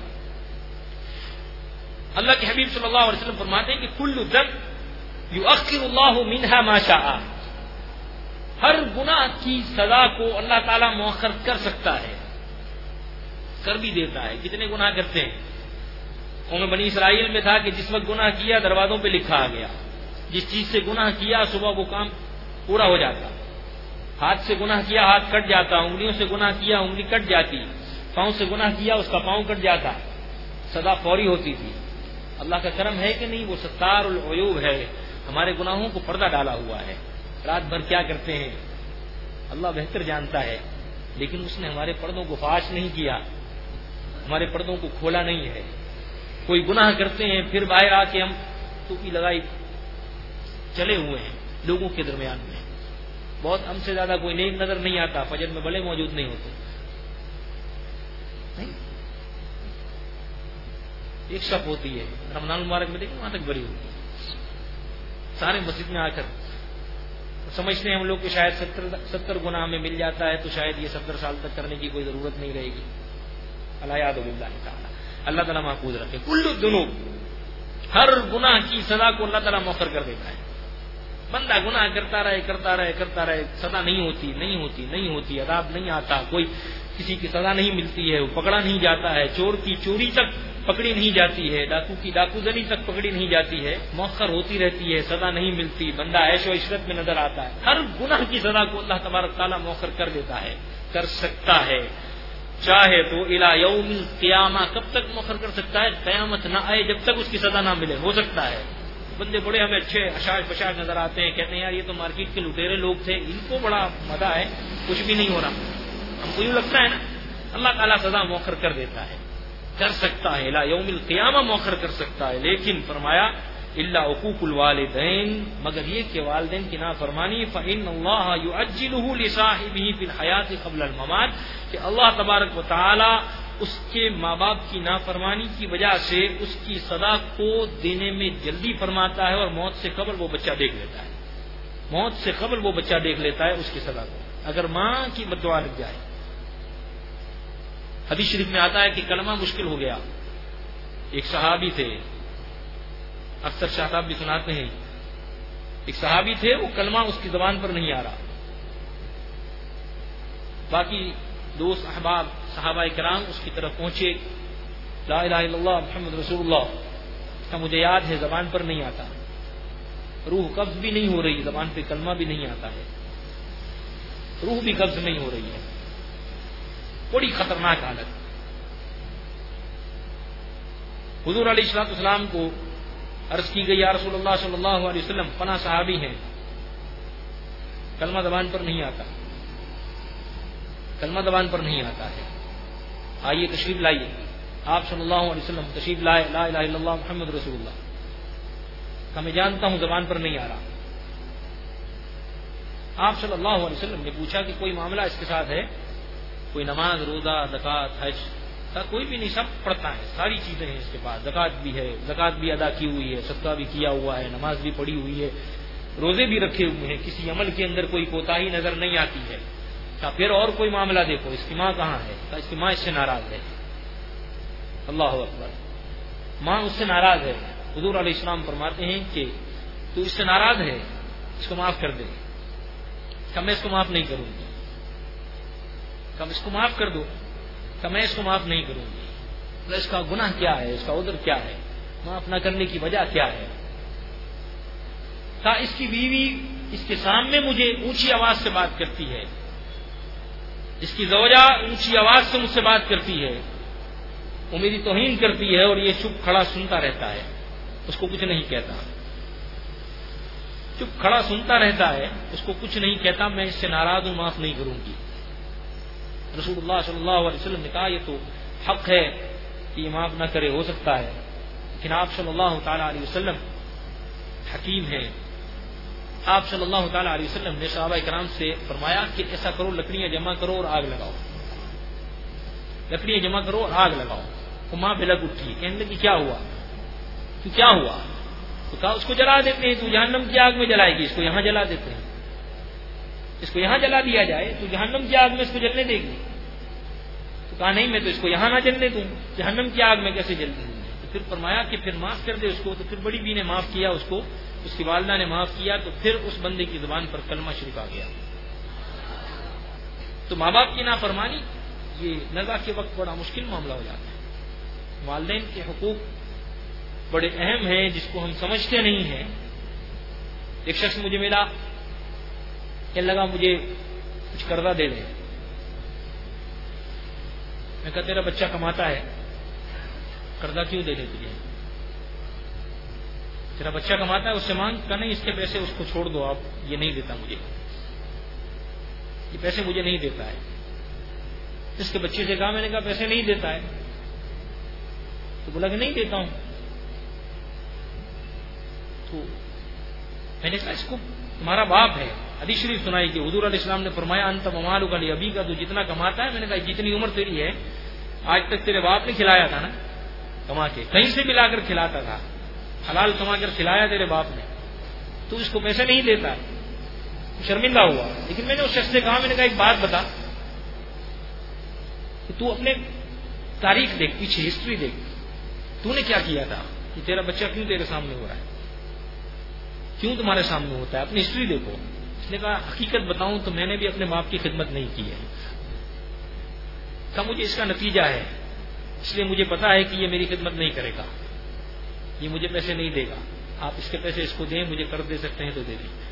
اللہ کے حبیب صلی اللہ علیہ وسلم فرماتے ہیں کہ کل ذنب یؤخر اللہ منہا ما شاء، ہر گناہ کی سزا کو اللہ تعالیٰ مؤخر کر سکتا ہے، کر بھی دیتا ہے۔ کتنے گناہ کرتے ہیں؟ قوم بنی اسرائیل میں تھا کہ جس وقت گناہ کیا دروازوں پہ لکھا آ گیا، جس چیز سے گناہ کیا صبح وہ کام پورا ہو جاتا، ہاتھ سے گناہ کیا ہاتھ کٹ جاتا، انگلیوں سے گناہ کیا انگلی کٹ جاتی، پاؤں سے گناہ کیا اس کا پاؤں کٹ جاتا، سزا فوری ہوتی تھی۔ اللہ کا کرم ہے کہ نہیں؟ وہ ستار العیوب ہے، ہمارے گناہوں کو پردہ ڈالا ہوا ہے، رات بھر کیا کرتے ہیں اللہ بہتر جانتا ہے، لیکن اس نے ہمارے پردوں کو فاش نہیں کیا، ہمارے پردوں کو کھولا نہیں ہے، کوئی گناہ کرتے ہیں پھر باہر آ کے ہم ٹوپی لگائی چلے ہوئے ہیں لوگوں کے درمیان میں، بہت ہم سے زیادہ کوئی نیک نظر نہیں آتا، فجر میں بڑے موجود نہیں ہوتے. نہیں، ایک شب ہوتی ہے رمضان المبارک میں، دیکھیں وہاں تک بری ہوتی ہے، سارے مسجد میں آ کر سمجھتے ہیں ہم لوگ کہ شاید 70 گناہ میں مل جاتا ہے تو شاید یہ 70 سال تک کرنے کی کوئی ضرورت نہیں رہے گی. الیاذ باللہ تعالی، اللہ تعالیٰ محفوظ رکھے. کل الذنوب، ہر گناہ کی سزا کو اللہ تعالیٰ مؤخر کر دیتا ہے. بندہ گناہ کرتا رہے، سزا نہیں ہوتی، عذاب نہیں آتا، کوئی کسی کی سزا نہیں ملتی ہے، وہ پکڑا نہیں جاتا ہے، چور کی چوری تک پکڑی نہیں جاتی ہے، ڈاکو کی ڈاکو زنی تک پکڑی نہیں جاتی ہے، مؤخر ہوتی رہتی ہے، سزا نہیں ملتی، بندہ عیش و عشرت میں نظر آتا ہے. ہر گناہ کی سزا کو اللہ تبارک تعالیٰ مؤخر کر دیتا ہے، کر سکتا ہے، چاہے تو الی یوم القیامہ. کب تک مؤخر کر سکتا ہے؟ قیامت نہ آئے جب تک اس کی سزا نہ ملے. ہو سکتا ہے بندے بڑے ہمیں اچھے اشاش بشاش نظر آتے ہیں، کہتے ہیں یار یہ تو مارکیٹ کے لٹیرے لوگ تھے، ان کو بڑا مزہ ہے، کچھ بھی نہیں ہو رہا. ہم کو یوں لگتا ہے نا، اللہ تعالیٰ سزا مؤخر کر دیتا ہے، کر سکتا ہے، الی یوم القیامہ مؤخر کر سکتا ہے. لیکن فرمایا الا حقوق الوالدین، مگر یہ کہ والدین کی نافرمانی، فإن اللہ یعجلہ لصاحبہ فی الحیات قبل الممات، کہ اللہ تبارک و تعالی اس کے ماں باپ کی نافرمانی کی وجہ سے اس کی سزا کو دینے میں جلدی فرماتا ہے، اور موت سے قبل وہ بچہ دیکھ لیتا ہے، موت سے قبل وہ بچہ دیکھ لیتا ہے اس کی سزا کو، اگر ماں کی بددعا لگ جائے. حدیث شریف میں آتا ہے کہ کلمہ مشکل ہو گیا. ایک صحابی تھے، اکثر شاہ صاحب بھی سناتے ہیں، ایک صحابی تھے، وہ کلمہ اس کی زبان پر نہیں آ رہا. باقی دوست احباب صحابہ کرام اس کی طرف پہنچے، لا الہ الا اللہ محمد رسول اللہ، اس کا مجھے یاد ہے زبان پر نہیں آتا، روح قبض بھی نہیں ہو رہی، زبان پہ کلمہ بھی نہیں آتا ہے، روح بھی قبض نہیں ہو رہی ہے، بڑی خطرناک حالت. حضور علیہ الصلوۃ والسلام کو عرض کی گئی، یا رسول اللہ صلی اللہ علیہ وسلم، فلاں صحابی ہیں، کلمہ زبان پر نہیں آتا، کلمہ زبان پر نہیں آتا ہے، آئیے تشریف لائیے. آپ صلی اللہ علیہ وسلم تشریف لائے، لا الہ الا اللہ محمد رسول اللہ، کہ میں جانتا ہوں زبان پر نہیں آ رہا. آپ صلی اللہ علیہ وسلم نے پوچھا کہ کوئی معاملہ اس کے ساتھ ہے، کوئی نماز، روزہ، زکوٰۃ، حج کا کوئی بھی نہیں، سب پڑھتا ہے، ساری چیزیں ہیں اس کے پاس، زکوٰۃ بھی ہے، زکوٰۃ بھی ادا کی ہوئی ہے، صدقہ بھی کیا ہوا ہے، نماز بھی پڑھی ہوئی ہے، روزے بھی رکھے ہوئے ہیں، کسی عمل کے اندر کوئی کوتاہی نظر نہیں آتی ہے. پھر اور کوئی معاملہ دیکھو، اس کی ماں کہاں ہے؟ اس کی ماں اس سے ناراض ہے. اللہ اکبر، ماں اس سے ناراض ہے. حضور علیہ السلام فرماتے ہیں کہ تو اس سے ناراض ہے، اس کو معاف کر دے. کہ میں اس کو معاف نہیں کروں گی، کہ اس کو معاف کر دو، کہ میں اس کو معاف نہیں کروں گی. تو اس کا گناہ کیا ہے، اس کا عذر کیا ہے، معاف نہ کرنے کی وجہ کیا ہے؟ کہ اس کی بیوی اس کے سامنے مجھے اونچی آواز سے بات کرتی ہے، اس کی زوجہ اونچی آواز سے مجھ سے بات کرتی ہے، وہ میری توہین کرتی ہے، اور یہ چپ کھڑا سنتا رہتا ہے، اس کو کچھ نہیں کہتا، چپ کھڑا سنتا رہتا ہے، اس کو کچھ نہیں کہتا، میں اس سے ناراض ہوں، معاف نہیں کروں گی. رسول اللہ صلی اللہ علیہ وسلم نے کہا یہ تو حق ہے کہ یہ معاف نہ کرے، ہو سکتا ہے، لیکن آپ صلی اللہ تعالی علیہ وسلم حکیم ہیں. آپ صلی اللہ تعالی علیہ وسلم نے صحابہ کرام سے فرمایا کہ ایسا کرو، لکڑیاں جمع کرو اور آگ لگاؤ، لکڑیاں جمع کرو اور آگ لگاؤ. وہ ماں بلک اٹھی، کہنے لگی کیا ہوا؟ تو کیا ہوا؟ تو کہا اس کو جلا دیتے ہیں، تو جہنم کی آگ میں جلائے گی، اس کو یہاں جلا دیتے ہیں، اس کو یہاں جلا دیا جائے تو جہنم کی آگ میں اس کو جلنے دے گی. تو کہا نہیں، میں تو اس کو یہاں نہ جلنے دوں، جہنم کی آگ میں کیسے جلنے دوں. تو پھر فرمایا کہ پھر معاف کر دے اس کو. تو پھر بڑی بی نے معاف کیا اس کو، اس کی والدہ نے معاف کیا، تو پھر اس بندے کی زبان پر کلمہ شریف آ گیا. تو ماں باپ کی نافرمانی یہ نزا کے وقت بڑا مشکل معاملہ ہو جاتا ہے. والدین کے حقوق بڑے اہم ہیں جس کو ہم سمجھتے نہیں ہیں. ایک شخص مجھے ملا، کہنے لگا مجھے کچھ قرضہ دے دیں. میں کہا تیرا بچہ کماتا ہے، قرضہ کیوں دے دے تجھے؟ تیرا بچہ کماتا ہے، اس سے مانگ. کہ نہیں، اس کے پیسے اس کو چھوڑ دو، آپ یہ نہیں دیتا مجھے، یہ پیسے مجھے نہیں دیتا ہے. اس کے بچے سے کہا، میں نے کہا پیسے نہیں دیتا ہے. تو بولا کہ نہیں دیتا ہوں. تو میں نے کہا اس کو تمہارا باپ ہے. حدیث شریف سنائی کہ حضور علیہ السلام نے فرمایا انت ومالک لابیک، تو جتنا کماتا ہے، میں نے کہا جتنی عمر تیری ہے آج تک تیرے باپ نے کھلایا تھا نا کما کے، کہیں سے بھی لا کر کھلاتا تھا، حلال کما کر کھلایا تیرے باپ نے، تو اس کو پیسے نہیں دیتا. شرمندہ ہوا. لیکن میں نے اس شخص سے کہا، میں نے کہا ایک بات بتا کہ تو اپنے تاریخ دیکھ، پیچھے ہسٹری دیکھ، تو نے کیا کیا تھا کہ تیرا بچہ کیوں تیرے سامنے ہو رہا ہے، کیوں تمہارے سامنے ہوتا ہے، اپنی ہسٹری دیکھو. اس نے کہا حقیقت بتاؤں تو میں نے بھی اپنے باپ کی خدمت نہیں کی ہے. کہا مجھے اس کا نتیجہ ہے، اس لیے مجھے پتا ہے کہ یہ میری خدمت نہیں کرے گا، یہ مجھے پیسے نہیں دے گا، آپ اس کے پیسے اس کو دیں، مجھے قرض دے سکتے ہیں تو دے دیں.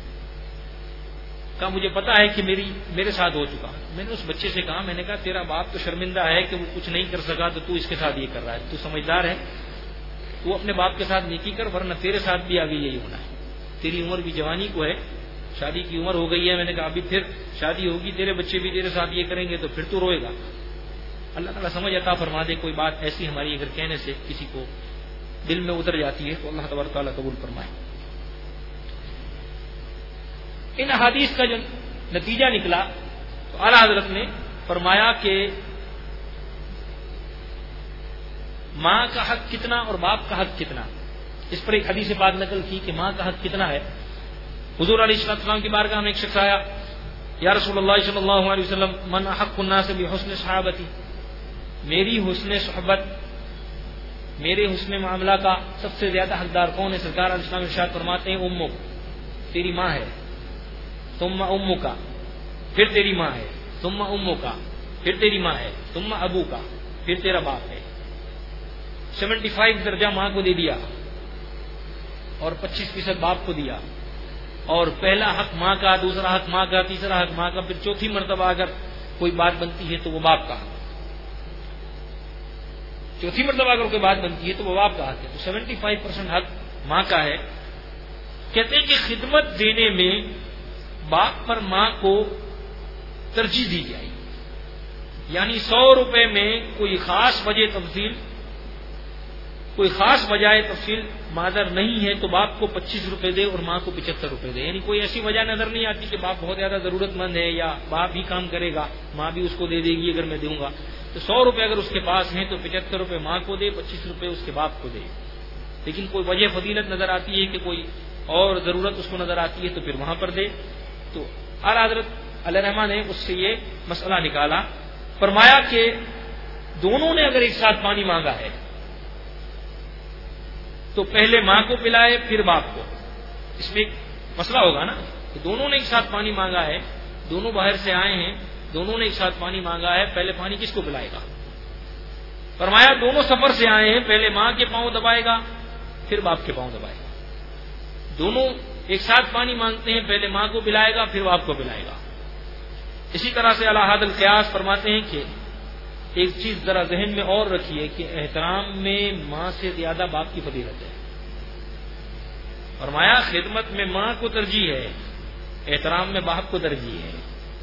کہا مجھے پتا ہے کہ میرے ساتھ ہو چکا. میں نے اس بچے سے کہا، میں نے کہا تیرا باپ تو شرمندہ ہے کہ وہ کچھ نہیں کر سکا تو اس کے ساتھ یہ کر رہا ہے. تو سمجھدار ہے، تو اپنے باپ کے ساتھ نیکی کر، ورنہ تیرے ساتھ بھی آگے یہی ہونا ہے. تیری عمر بھی جوانی کو ہے، شادی کی عمر ہو گئی ہے. میں نے کہا ابھی پھر شادی ہوگی، تیرے بچے بھی تیرے ساتھ یہ کریں گے تو پھر تو روئے گا. اللہ تعالیٰ سمجھ عطا فرما دے. کوئی بات ایسی ہماری اگر کہنے سے کسی کو دل میں اتر جاتی ہے تو اللہ تبارک تعالیٰ قبول فرمائے. ان احادیث کا جو نتیجہ نکلا تو اعلیٰ حضرت نے فرمایا کہ ماں کا حق کتنا اور باپ کا حق کتنا. اس پر ایک حدیث پاک نقل کی کہ ماں کا حق کتنا ہے. حضور علیہ السلام کی بارگاہ میں ایک شخص آیا، یا رسول اللہ صلی اللہ علیہ وسلم من احق الناس بحسن صحابتی، میری حسن صحبت، میرے حسن معاملہ کا سب سے زیادہ حقدار کون ہے؟ سرکار علیہ السلام ارشاد فرماتے ہیں امک، تیری ماں ہے، ثم امک، پھر تیری ماں ہے، ثم امک، پھر تیری ماں ہے، ثم ابو کا، پھر تیرا باپ ہے. 75 درجہ ماں کو دے دیا اور 25% باپ کو دیا. اور پہلا حق ماں کا، دوسرا حق ماں کا، تیسرا حق ماں کا، پھر چوتھی مرتبہ اگر کوئی بات بنتی ہے تو وہ باپ کا حق. چوتھی مرتبہ اگر کوئی بات بنتی ہے تو وہ باپ کا حق ہے. تو 75% حق ماں کا ہے. کہتے ہیں کہ خدمت دینے میں باپ پر ماں کو ترجیح دی جائے، یعنی 100 روپے میں کوئی خاص وجہ تفصیل، کوئی خاص وجہ تفصیل معذر نہیں ہے تو باپ کو 25 روپے دے اور ماں کو 75 روپے دے. یعنی کوئی ایسی وجہ نظر نہیں آتی کہ باپ بہت زیادہ ضرورت مند ہے یا باپ ہی کام کرے گا، ماں بھی اس کو دے دے گی اگر میں دوں گا. تو 100 روپے اگر اس کے پاس ہیں تو 75 روپے ماں کو دے، 25 روپے اس کے باپ کو دے. لیکن کوئی وجہ فضیلت نظر آتی ہے کہ کوئی اور ضرورت اس کو نظر آتی ہے تو پھر وہاں پر دے. تو اعلیٰ حضرت علیہ رحمٰ نے اس سے یہ مسئلہ نکالا. فرمایا کہ دونوں نے اگر ایک ساتھ پانی مانگا ہے تو پہلے ماں کو پلائے پھر باپ کو. اس میں ایک مسئلہ ہوگا نا کہ دونوں نے ایک ساتھ پانی مانگا ہے، دونوں باہر سے آئے ہیں، دونوں نے ایک ساتھ پانی مانگا ہے، پہلے پانی کس کو پلائے گا؟ فرمایا دونوں سفر سے آئے ہیں، پہلے ماں کے پاؤں دبائے گا پھر باپ کے پاؤں دبائے گا. دونوں ایک ساتھ پانی مانگتے ہیں، پہلے ماں کو پلائے گا پھر باپ کو پلائے گا. اسی طرح سے اعلیٰ حضرت القیاس فرماتے ہیں کہ ایک چیز ذرا ذہن میں اور رکھیے کہ احترام میں ماں سے زیادہ باپ کی فضیلت ہے. فرمایا خدمت میں ماں کو ترجیح ہے، احترام میں باپ کو ترجیح ہے.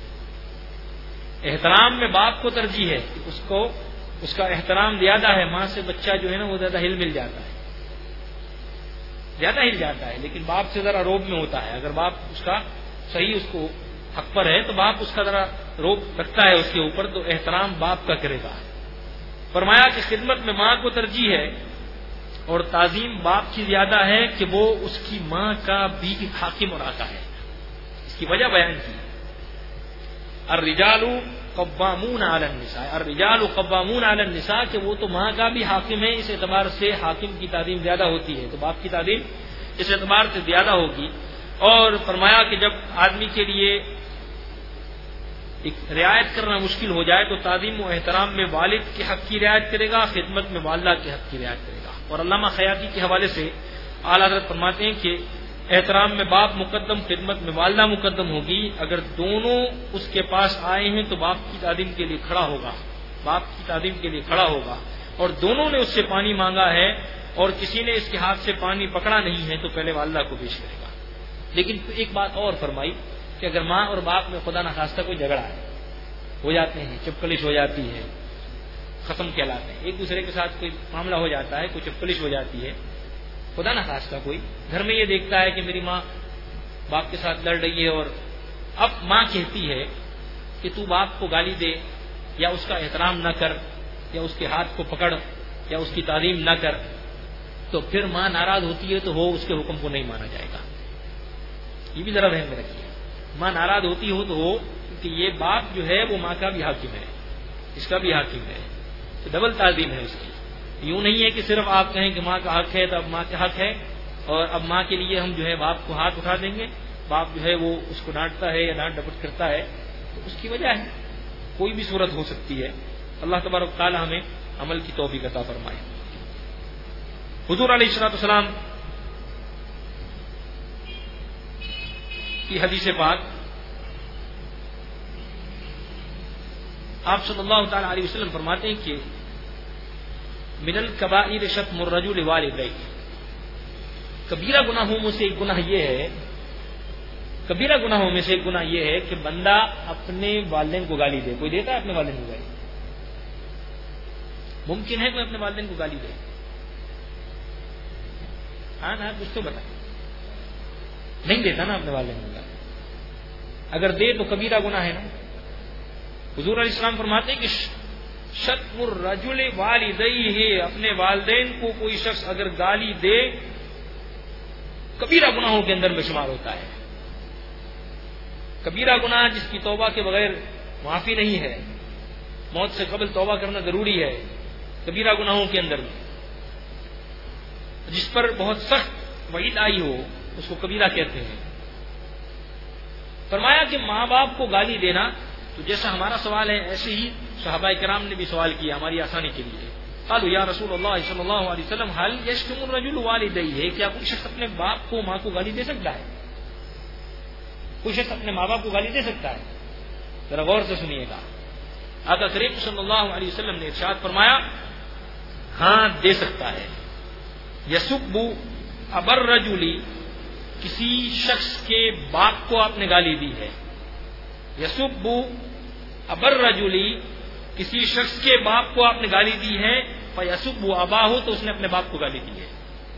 احترام میں باپ کو ترجیح ہے کہ اس کا احترام زیادہ ہے. ماں سے بچہ جو ہے نا وہ زیادہ ہل مل جاتا ہے، زیادہ ہل جاتا ہے، لیکن باپ سے ذرا روب میں ہوتا ہے. اگر باپ اس کا صحیح اس کو حق پر ہے تو باپ اس کا ذرا روب رکھتا ہے اس کے اوپر، تو احترام باپ کا کرے گا. فرمایا کہ خدمت میں ماں کو ترجیح ہے اور تعظیم باپ کی زیادہ ہے کہ وہ اس کی ماں کا بھی حاکم اور آقا ہے. اس کی وجہ بیان کی، الرجال قوامون علی النساء، الرجال قوامون علی النساء، کہ وہ تو ماں کا بھی حاکم ہے. اس اعتبار سے حاکم کی تعظیم زیادہ ہوتی ہے تو باپ کی تعظیم اس اعتبار سے زیادہ ہوگی. اور فرمایا کہ جب آدمی کے لیے ایک رعایت کرنا مشکل ہو جائے تو تعظیم و احترام میں والد کے حق کی رعایت کرے گا، خدمت میں والدہ کے حق کی رعایت کرے گا. اور علامہ خیاطی کے حوالے سے اعلیٰ حضرت فرماتے ہیں کہ احترام میں باپ مقدم، خدمت میں والدہ مقدم ہوگی. اگر دونوں اس کے پاس آئے ہیں تو باپ کی تعظیم کے لیے کھڑا ہوگا، باپ کی تعظیم کے لیے کھڑا ہوگا. اور دونوں نے اس سے پانی مانگا ہے اور کسی نے اس کے ہاتھ سے پانی پکڑا نہیں ہے تو پہلے والدہ کو پیش کرے گا. لیکن ایک بات اور فرمائی کہ اگر ماں اور باپ میں خدا نخواستہ کوئی جھگڑا ہے، ہو جاتے ہیں، چپکلش ہو جاتی ہے، ختم کہلاتے ہیں. ایک دوسرے کے ساتھ کوئی معاملہ ہو جاتا ہے, کوئی چپکلش ہو جاتی ہے, خدا نہ خاصہ کوئی گھر میں یہ دیکھتا ہے کہ میری ماں باپ کے ساتھ لڑ رہی ہے, اور اب ماں کہتی ہے کہ تو باپ کو گالی دے یا اس کا احترام نہ کر یا اس کے ہاتھ کو پکڑ یا اس کی تعلیم نہ کر, تو پھر ماں ناراض ہوتی ہے تو وہ اس کے حکم کو نہیں مانا جائے گا. یہ بھی ذرا ذہن میں رکھیے. ماں ناراض ہوتی ہو تو ہو کہ یہ باپ جو ہے وہ ماں کا بھی حاکم ہے, اس کا بھی حاکم ہے, تو ڈبل تعظیم ہے اس کی. یوں نہیں ہے کہ صرف آپ کہیں کہ ماں کا حق ہے تو اب ماں کا حق ہے اور اب ماں کے لیے ہم جو ہے باپ کو ہاتھ اٹھا دیں گے, باپ جو ہے وہ اس کو ڈانٹتا ہے یا ڈانٹ ڈپٹ کرتا ہے, تو اس کی وجہ ہے کوئی بھی صورت ہو سکتی ہے. اللہ تبارک تعالی ہمیں عمل کی توفیق عطا فرمائے. حضور علیہ الصلوۃ والسلام کی حدیث پاک, آپ صلی اللہ تعالی علیہ وسلم فرماتے ہیں کہ من الکبائر شتم الرجل والدیہ, کبیرہ گناہوں میں سے ایک گناہ یہ ہے, کبیرہ گناہوں میں سے ایک گناہ یہ ہے کہ بندہ اپنے والدین کو گالی دے. کوئی دیتا ہے اپنے والدین کو گالی؟ ممکن ہے کوئی اپنے والدین کو گالی دے؟ ہاں نا, کچھ تو بتائیں. نہیں دیتا نا اپنے والدین کو گالی. اگر دے تو کبیرہ گناہ ہے نا. حضور علیہ السلام فرماتے ہیں کہ شتم الرجل والدیہ, اپنے والدین کو کوئی شخص اگر گالی دے کبیرہ گناہوں کے اندر میں شمار ہوتا ہے. کبیرہ گناہ جس کی توبہ کے بغیر معافی نہیں ہے, موت سے قبل توبہ کرنا ضروری ہے. کبیرہ گناہوں کے اندر میں جس پر بہت سخت وعید آئی ہو اس کو کبیرہ کہتے ہیں. فرمایا کہ ماں باپ کو گالی دینا, تو جیسا ہمارا سوال ہے ایسے ہی صحابہ کرام نے بھی سوال کیا ہماری آسانی کے لیے. قالوا یا رسول اللہ صلی اللہ علیہ وسلم هل یشتم الرجل والدیہ, کیا کوئی شخص اپنے باپ کو ماں کو گالی دے سکتا ہے؟ کوئی شخص اپنے ماں باپ کو گالی دے سکتا ہے؟ ذرا غور سے سنیے گا. آقا کریم صلی اللہ علیہ وسلم نے ارشاد فرمایا ہاں دے سکتا ہے. یسب ابا الرجل, کسی شخص کے باپ کو آپ نے گالی دی ہے. یسب ابا الرجل, کسی شخص کے باپ کو آپ نے گالی دی ہے. فیسب اباہ, تو اس نے اپنے باپ کو گالی دی ہے.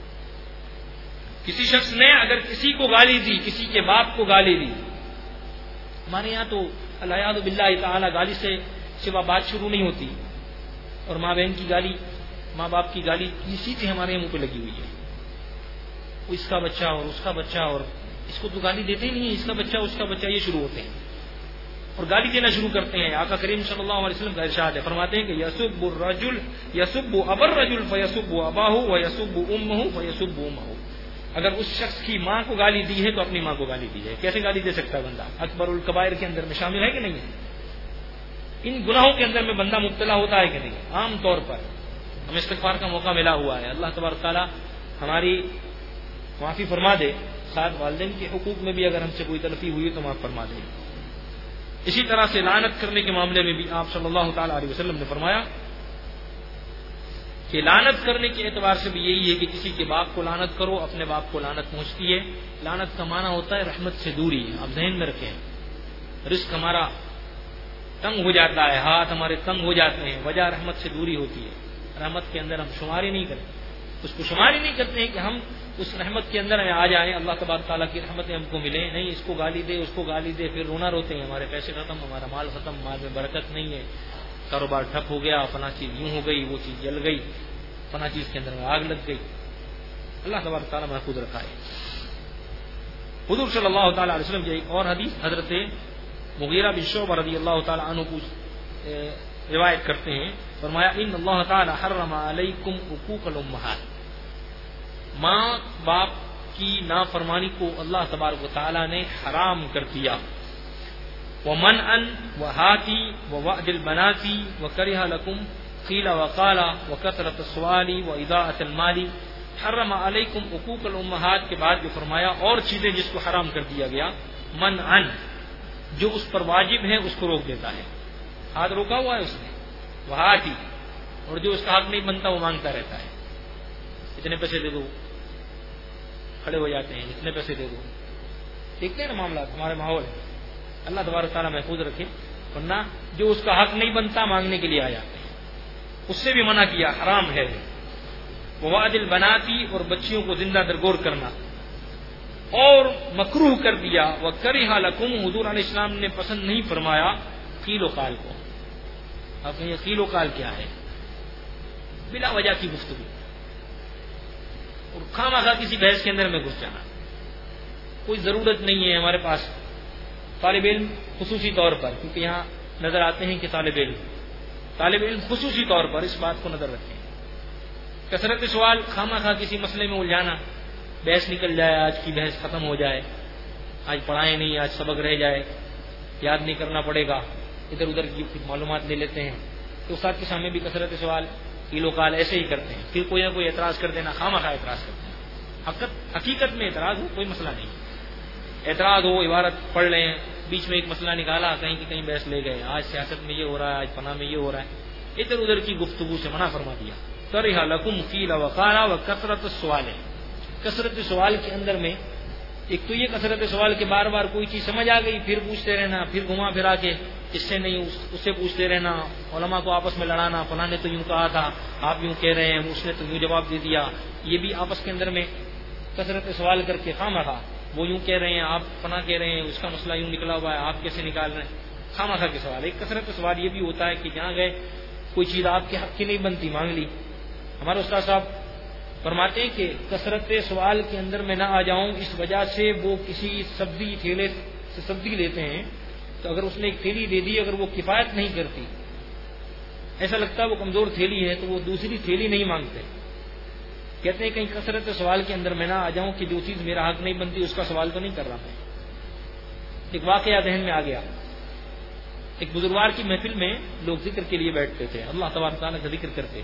کسی شخص نے اگر کسی کو گالی دی, کسی کے باپ کو گالی دی, ہمارے یہاں تو الیاذ باللہ تعالی گالی سے سوا بات شروع نہیں ہوتی, اور ماں بہن کی گالی, ماں باپ کی گالی اسی سے ہمارے منہ پہ لگی ہوئی ہے. اس کا بچہ اور اس کا بچہ, اور اس کو تو گالی دیتے ہی نہیں, اس کا بچہ اس کا بچہ, یہ شروع ہوتے ہیں اور گالی دینا شروع کرتے ہیں. آقا کریم صلی اللہ علیہ وسلم کا ارشاد ہے, فرماتے ہیں کہ یسب الرجل یسب ابا الرجل فیسب اباہ ویسب امہ فیسب امہ, اگر اس شخص کی ماں کو گالی دی ہے تو اپنی ماں کو گالی دی ہے. کیسے گالی دے سکتا ہے بندہ؟ اکبر الکبائر کے اندر میں شامل ہے کہ نہیں ہے؟ ان گناہوں کے اندر میں بندہ مبتلا ہوتا ہے کہ نہیں؟ عام طور پر ہمیں استغفار کا موقع ملا ہوا ہے. اللہ تبارک تعالیٰ ہماری معافی فرما دے. ساتھ والدین کے حقوق میں بھی اگر ہم سے کوئی تلفی ہوئی تو معاف فرما دے. اسی طرح سے لعنت کرنے کے معاملے میں بھی آپ صلی اللہ تعالی علیہ وسلم نے فرمایا کہ لعنت کرنے کے اعتبار سے بھی یہی ہے کہ کسی کے باپ کو لعنت کرو, اپنے باپ کو لعنت پہنچتی ہے. لعنت کا معنی ہوتا ہے رحمت سے دوری. آپ ذہن میں رکھیں, رزق ہمارا تنگ ہو جاتا ہے, ہاتھ ہمارے تنگ ہو جاتے ہیں, وجہ رحمت سے دوری ہوتی ہے. رحمت کے اندر ہم شمار ہی نہیں کرتے, اس کو شمار ہی نہیں کرتے ہیں کہ ہم اس رحمت کے اندر ہمیں آ جائیں, اللہ تبارک تعالیٰ کی رحمتیں ہم کو ملیں. نہیں, اس کو گالی دے, اس کو گالی دے, پھر رونا روتے ہیں, ہمارے پیسے ختم, ہمارا مال ختم, مال میں برکت نہیں ہے, کاروبار ٹھپ ہو گیا, فلاں چیز یوں ہو گئی, وہ چیز جل گئی, فلاں چیز کے اندر میں آگ لگ گئی. اللہ تبارک تعالیٰ محفوظ رکھا ہے. حضور صلی اللہ تعالیٰ علیہ وسلم کی ایک اور حدیث حضرت مغیرہ بن شعبہ رضی اللہ تعالیٰ عنہ کو روایت کرتے ہیں. فرمایا ان اللہ تعالیٰ حرم علیکم حقوق الامہات, ماں باپ کی نافرمانی کو اللہ تبارک و تعالیٰ نے حرام کر دیا. ومنعا وہاتی ووعد البناتی وکرہ لکم قیل وقال وکثرت السؤال واضاعۃ المال. حرم علیکم حقوق الامہات کے بعد جو فرمایا اور چیزیں جس کو حرام کر دیا گیا. منعا, جو اس پر واجب ہے اس کو روک دیتا ہے, ہاتھ روکا ہوا ہے اس نے. وہاتی, اور جو اس کا حق نہیں بنتا وہ مانگتا رہتا ہے, اتنے پیسے دے دو, کھڑے ہو جاتے ہیں, اتنے پیسے دے دو. دیکھتے ہیں نا معاملات ہمارے ماحول ہے. اللہ تبارک تعالیٰ محفوظ رکھے, ورنہ جو اس کا حق نہیں بنتا مانگنے کے لیے آ جاتے ہیں. اس سے بھی منع کیا، حرام ہے۔ ووعد البناتی، اور بچیوں کو زندہ درگور کرنا، اور مکروہ کر دیا۔ وکرہ لکم، حضور علیہ السلام نے پسند نہیں فرمایا قیل و قال کو۔ آپ کہیں قیل و قال کیا ہے؟ بلا وجہ کی گفتگو اور خواہ کسی بحث کے اندر میں گھس جانا، کوئی ضرورت نہیں ہے ہمارے پاس۔ طالب علم خصوصی طور پر، کیونکہ یہاں نظر آتے ہیں کہ طالب علم خصوصی طور پر اس بات کو نظر رکھیں، کثرت سوال، خواہ کسی مسئلے میں الجھانا، بحث نکل جائے، آج کی بحث ختم ہو جائے، آج پڑھائیں نہیں، آج سبق رہ جائے، یاد نہیں کرنا پڑے گا، ادھر ادھر کی معلومات لے لیتے ہیں۔ تو استاد کے سامنے بھی کثرت سوال، قیل و قال ایسے ہی کرتے ہیں، پھر کوئی نہ کوئی اعتراض کر دینا، خواہ اعتراض کرتے ہیں۔ حقیقت میں اعتراض ہو کوئی مسئلہ نہیں، اعتراض ہو، عبارت پڑھ لیں، بیچ میں ایک مسئلہ نکالا، کہیں کہ کہیں بحث لے گئے، آج سیاست میں یہ ہو رہا ہے، آج فلاں میں یہ ہو رہا ہے، ادھر ادھر کی گفتگو سے منع فرما دیا۔ کرہ لکم قیل وقال وکثرت السوال، کثرت سوال کے اندر میں ایک تو یہ کثرت سوال کے بار بار کوئی چیز سمجھ آ گئی پھر پوچھتے رہنا، پھر گھما پھرا کے اس سے نہیں اس سے پوچھتے رہنا، علماء کو آپس میں لڑانا، فلاں نے تو یوں کہا تھا، آپ یوں کہہ رہے ہیں، اس نے تو یوں جواب دے دیا، یہ بھی آپس کے اندر میں کثرت سوال کر کے خواہ وہ یوں کہہ رہے ہیں، آپ فلاں کہہ رہے ہیں، اس کا مسئلہ یوں نکلا ہوا ہے، آپ کیسے نکال رہے ہیں، خواہ کے سوال۔ ایک کثرت سوال یہ بھی ہوتا ہے کہ جہاں گئے کوئی چیز آپ کے حق کی نہیں بنتی، مانگ لی۔ ہمارے استاد صاحب فرماتے ہیں کہ کثرت سوال کے اندر میں نہ آ جاؤں، اس وجہ سے وہ کسی سبزی ٹھیلے سے سبزی لیتے ہیں، تو اگر اس نے ایک تھیلی دے دی، اگر وہ کفایت نہیں کرتی، ایسا لگتا ہے وہ کمزور تھیلی ہے، تو وہ دوسری تھیلی نہیں مانگتے۔ کہتے ہیں کہیں کثرت سوال کے اندر میں نہ آ جاؤں کہ جو چیز میرا حق نہیں بنتی اس کا سوال تو نہیں کر رہا میں۔ ایک واقعہ ذہن میں آ گیا، ایک بزرگوار کی محفل میں لوگ ذکر کے لیے بیٹھتے تھے، اللہ تبارک تعالیٰ کا ذکر کرتے،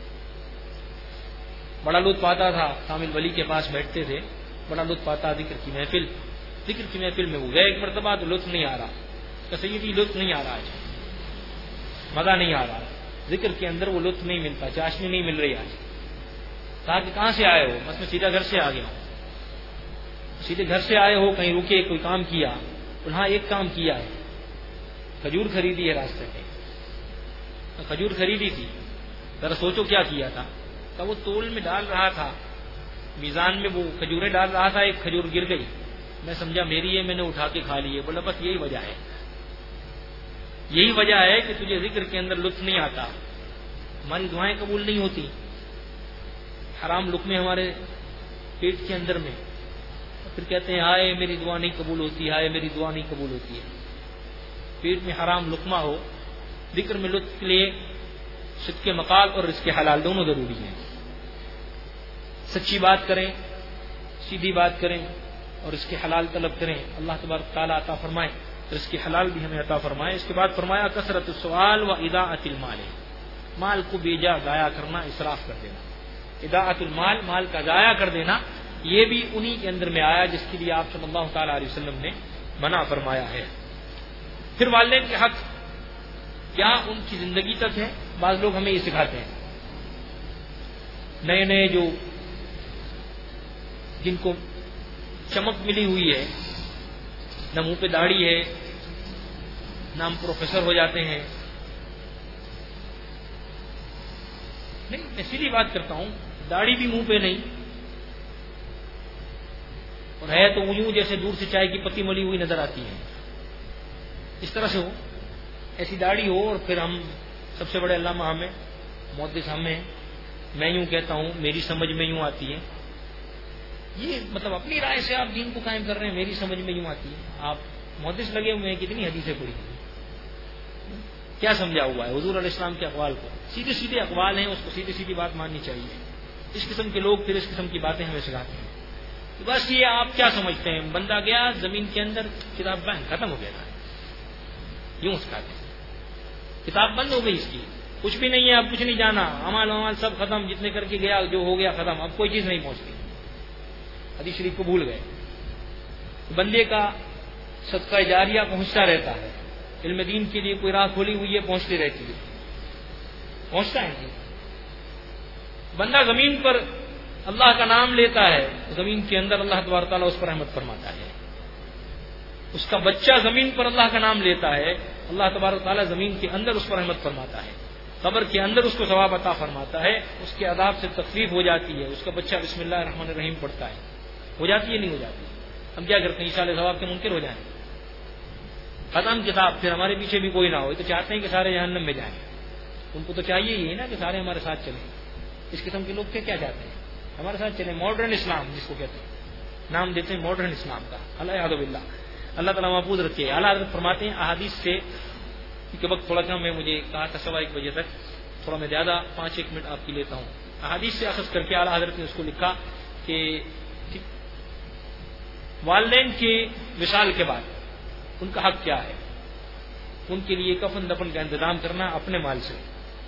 بڑا لطف آتا تھا، کامل ولی کے پاس بیٹھتے تھے، بڑا لطف آتا، ذکر کی محفل میں وہ گئے ایک مرتبہ تو لطف نہیں آ رہا، کہ سیدی لطف نہیں آ رہا، آج مزہ نہیں آ رہا، ذکر کے اندر وہ لطف نہیں ملتا، چاشنی نہیں مل رہی۔ آج کہا کہ کہاں سے آئے ہو؟ بس میں سیدھا گھر سے آ گیا ہوں۔ سیدھے گھر سے آئے ہو، کہیں رکے، کوئی کام کیا؟ ہاں ایک کام کیا ہے، کھجور خریدی ہے راستے میں، کھجور خریدی تھی، ذرا سوچو کیا کیا تھا؟ کہ وہ تول میں ڈال رہا تھا، میزان میں وہ کھجوریں ڈال رہا تھا، ایک کھجور گر گئی، میں سمجھا میری ہے، میں نے اٹھا کے کھا لی ہے۔ بولا بس یہی وجہ ہے، یہی وجہ ہے کہ تجھے ذکر کے اندر لطف نہیں آتا، ہماری دعائیں قبول نہیں ہوتی، حرام لقمے ہمارے پیٹ کے اندر میں، پھر کہتے ہیں ہائے میری دعا نہیں قبول ہوتی، ہائے میری دعا نہیں قبول ہوتی ہے۔ پیٹ میں حرام لقمہ ہو، ذکر میں لطف کے لیے صدق مقال اور رزق حلال دونوں ضروری ہیں۔ سچی بات کریں، سیدھی بات کریں اور رزق حلال طلب کریں، اللہ تبارک تعالیٰ عطا فرمائے، رزق حلال بھی ہمیں عطا فرمائے۔ اس کے بعد فرمایا کثرت السؤال و اضاعت المال، مال کو بے جا ضائع کرنا، اسراف کر دینا، اضاعت المال، مال کا ضائع کر دینا، یہ بھی انہی کے اندر میں آیا جس کے لیے آپ صلی اللہ تعالیٰ علیہ وسلم نے منع فرمایا ہے۔ پھر والدین کے حق کیا ان کی زندگی تک ہے؟ بعض لوگ ہمیں یہ سکھاتے ہیں، نئے نئے جو جن کو چمک ملی ہوئی ہے، نہ منہ پہ داڑھی ہے، نہ ہم پروفیسر ہو جاتے ہیں، نہیں میں سیدھی بات کرتا ہوں، داڑھی بھی منہ پہ نہیں، اور ہے تو یوں جیسے دور سے چائے کی پتی ملی ہوئی نظر آتی ہے، اس طرح سے ہو، ایسی داڑھی ہو، اور پھر ہم سب سے بڑے علامہ ہمیں محدث ہم ہیں، میں یوں کہتا ہوں میری سمجھ میں یوں آتی ہے، یہ مطلب اپنی رائے سے آپ دین کو قائم کر رہے ہیں، میری سمجھ میں یوں آتی ہے، آپ محدث لگے ہوئے ہیں، کتنی حدیثیں پڑھی ہیں، کیا سمجھا ہوا ہے حضور علیہ السلام کے اقوال کو، سیدھے سیدھے اقوال ہیں، اس کو سیدھی سیدھی بات ماننی چاہیے۔ اس قسم کے لوگ پھر اس قسم کی باتیں ہمیں سکھاتے ہیں، تو بس یہ آپ کیا سمجھتے ہیں، بندہ گیا زمین کے اندر، کتاب بند، ختم ہو گیا تھا، یوں سکھاتے ہیں، کتاب بند ہو گئی، اس کی کچھ بھی نہیں ہے، اب کچھ نہیں جانا، اعمال سب ختم، جتنے کر کے گیا جو ہو گیا ختم، اب کوئی چیز نہیں پہنچتی، حدیث شریف کو بھول گئے۔ بندے کا صدقہ جاریہ پہنچتا رہتا ہے، علم دین کے لیے کوئی راہ کھولی ہوئی ہے، پہنچتی رہتی ہے، پہنچتا ہے نہیں۔ بندہ زمین پر اللہ کا نام لیتا ہے، زمین کے اندر اللہ تبارک تعالیٰ اس پر رحمت فرماتا ہے، اس کا بچہ زمین پر اللہ کا نام لیتا ہے، اللہ تبارک تعالیٰ زمین کے اندر اس پر رحمت فرماتا ہے۔ قبر کے اندر اس کو ثواب عطا فرماتا ہے، اس کے عذاب سے تخفیف ہو جاتی ہے، اس کا بچہ بسم اللہ الرحمن الرحیم پڑھتا ہے، ہو جاتی ہے نہیں ہو جاتی؟ ہم کیا کرتے ہیں؟ ایصال ثواب کے منکر ہو جائیں، ختم کتاب، پھر ہمارے پیچھے بھی کوئی نہ ہو۔ یہ تو چاہتے ہیں کہ سارے جہنم میں جائیں، ان کو تو چاہیے ہی نا کہ سارے ہمارے ساتھ چلیں۔ اس قسم کے لوگ کیا چاہتے ہیں؟ ہمارے ساتھ چلیں، ماڈرن اسلام جس کو کہتے ہیں، نام دیتے ہیں ماڈرن اسلام کا، اللہ باللہ، اللہ تعالیٰ محفوظ رکھے۔ اعلیٰ حضرت فرماتے ہیں احادیث سے کہ وقت تھوڑا کم ہے، مجھے کہا تھا 1:15 بجے تک، تھوڑا میں زیادہ 5-1 منٹ آپ کی لیتا ہوں۔ احادیث سے اخذ کر کے اعلیٰ حضرت نے اس کو لکھا کہ والدین کے وصال کے بعد ان کا حق کیا ہے؟ ان کے لیے کفن دفن کا انتظام کرنا اپنے مال سے،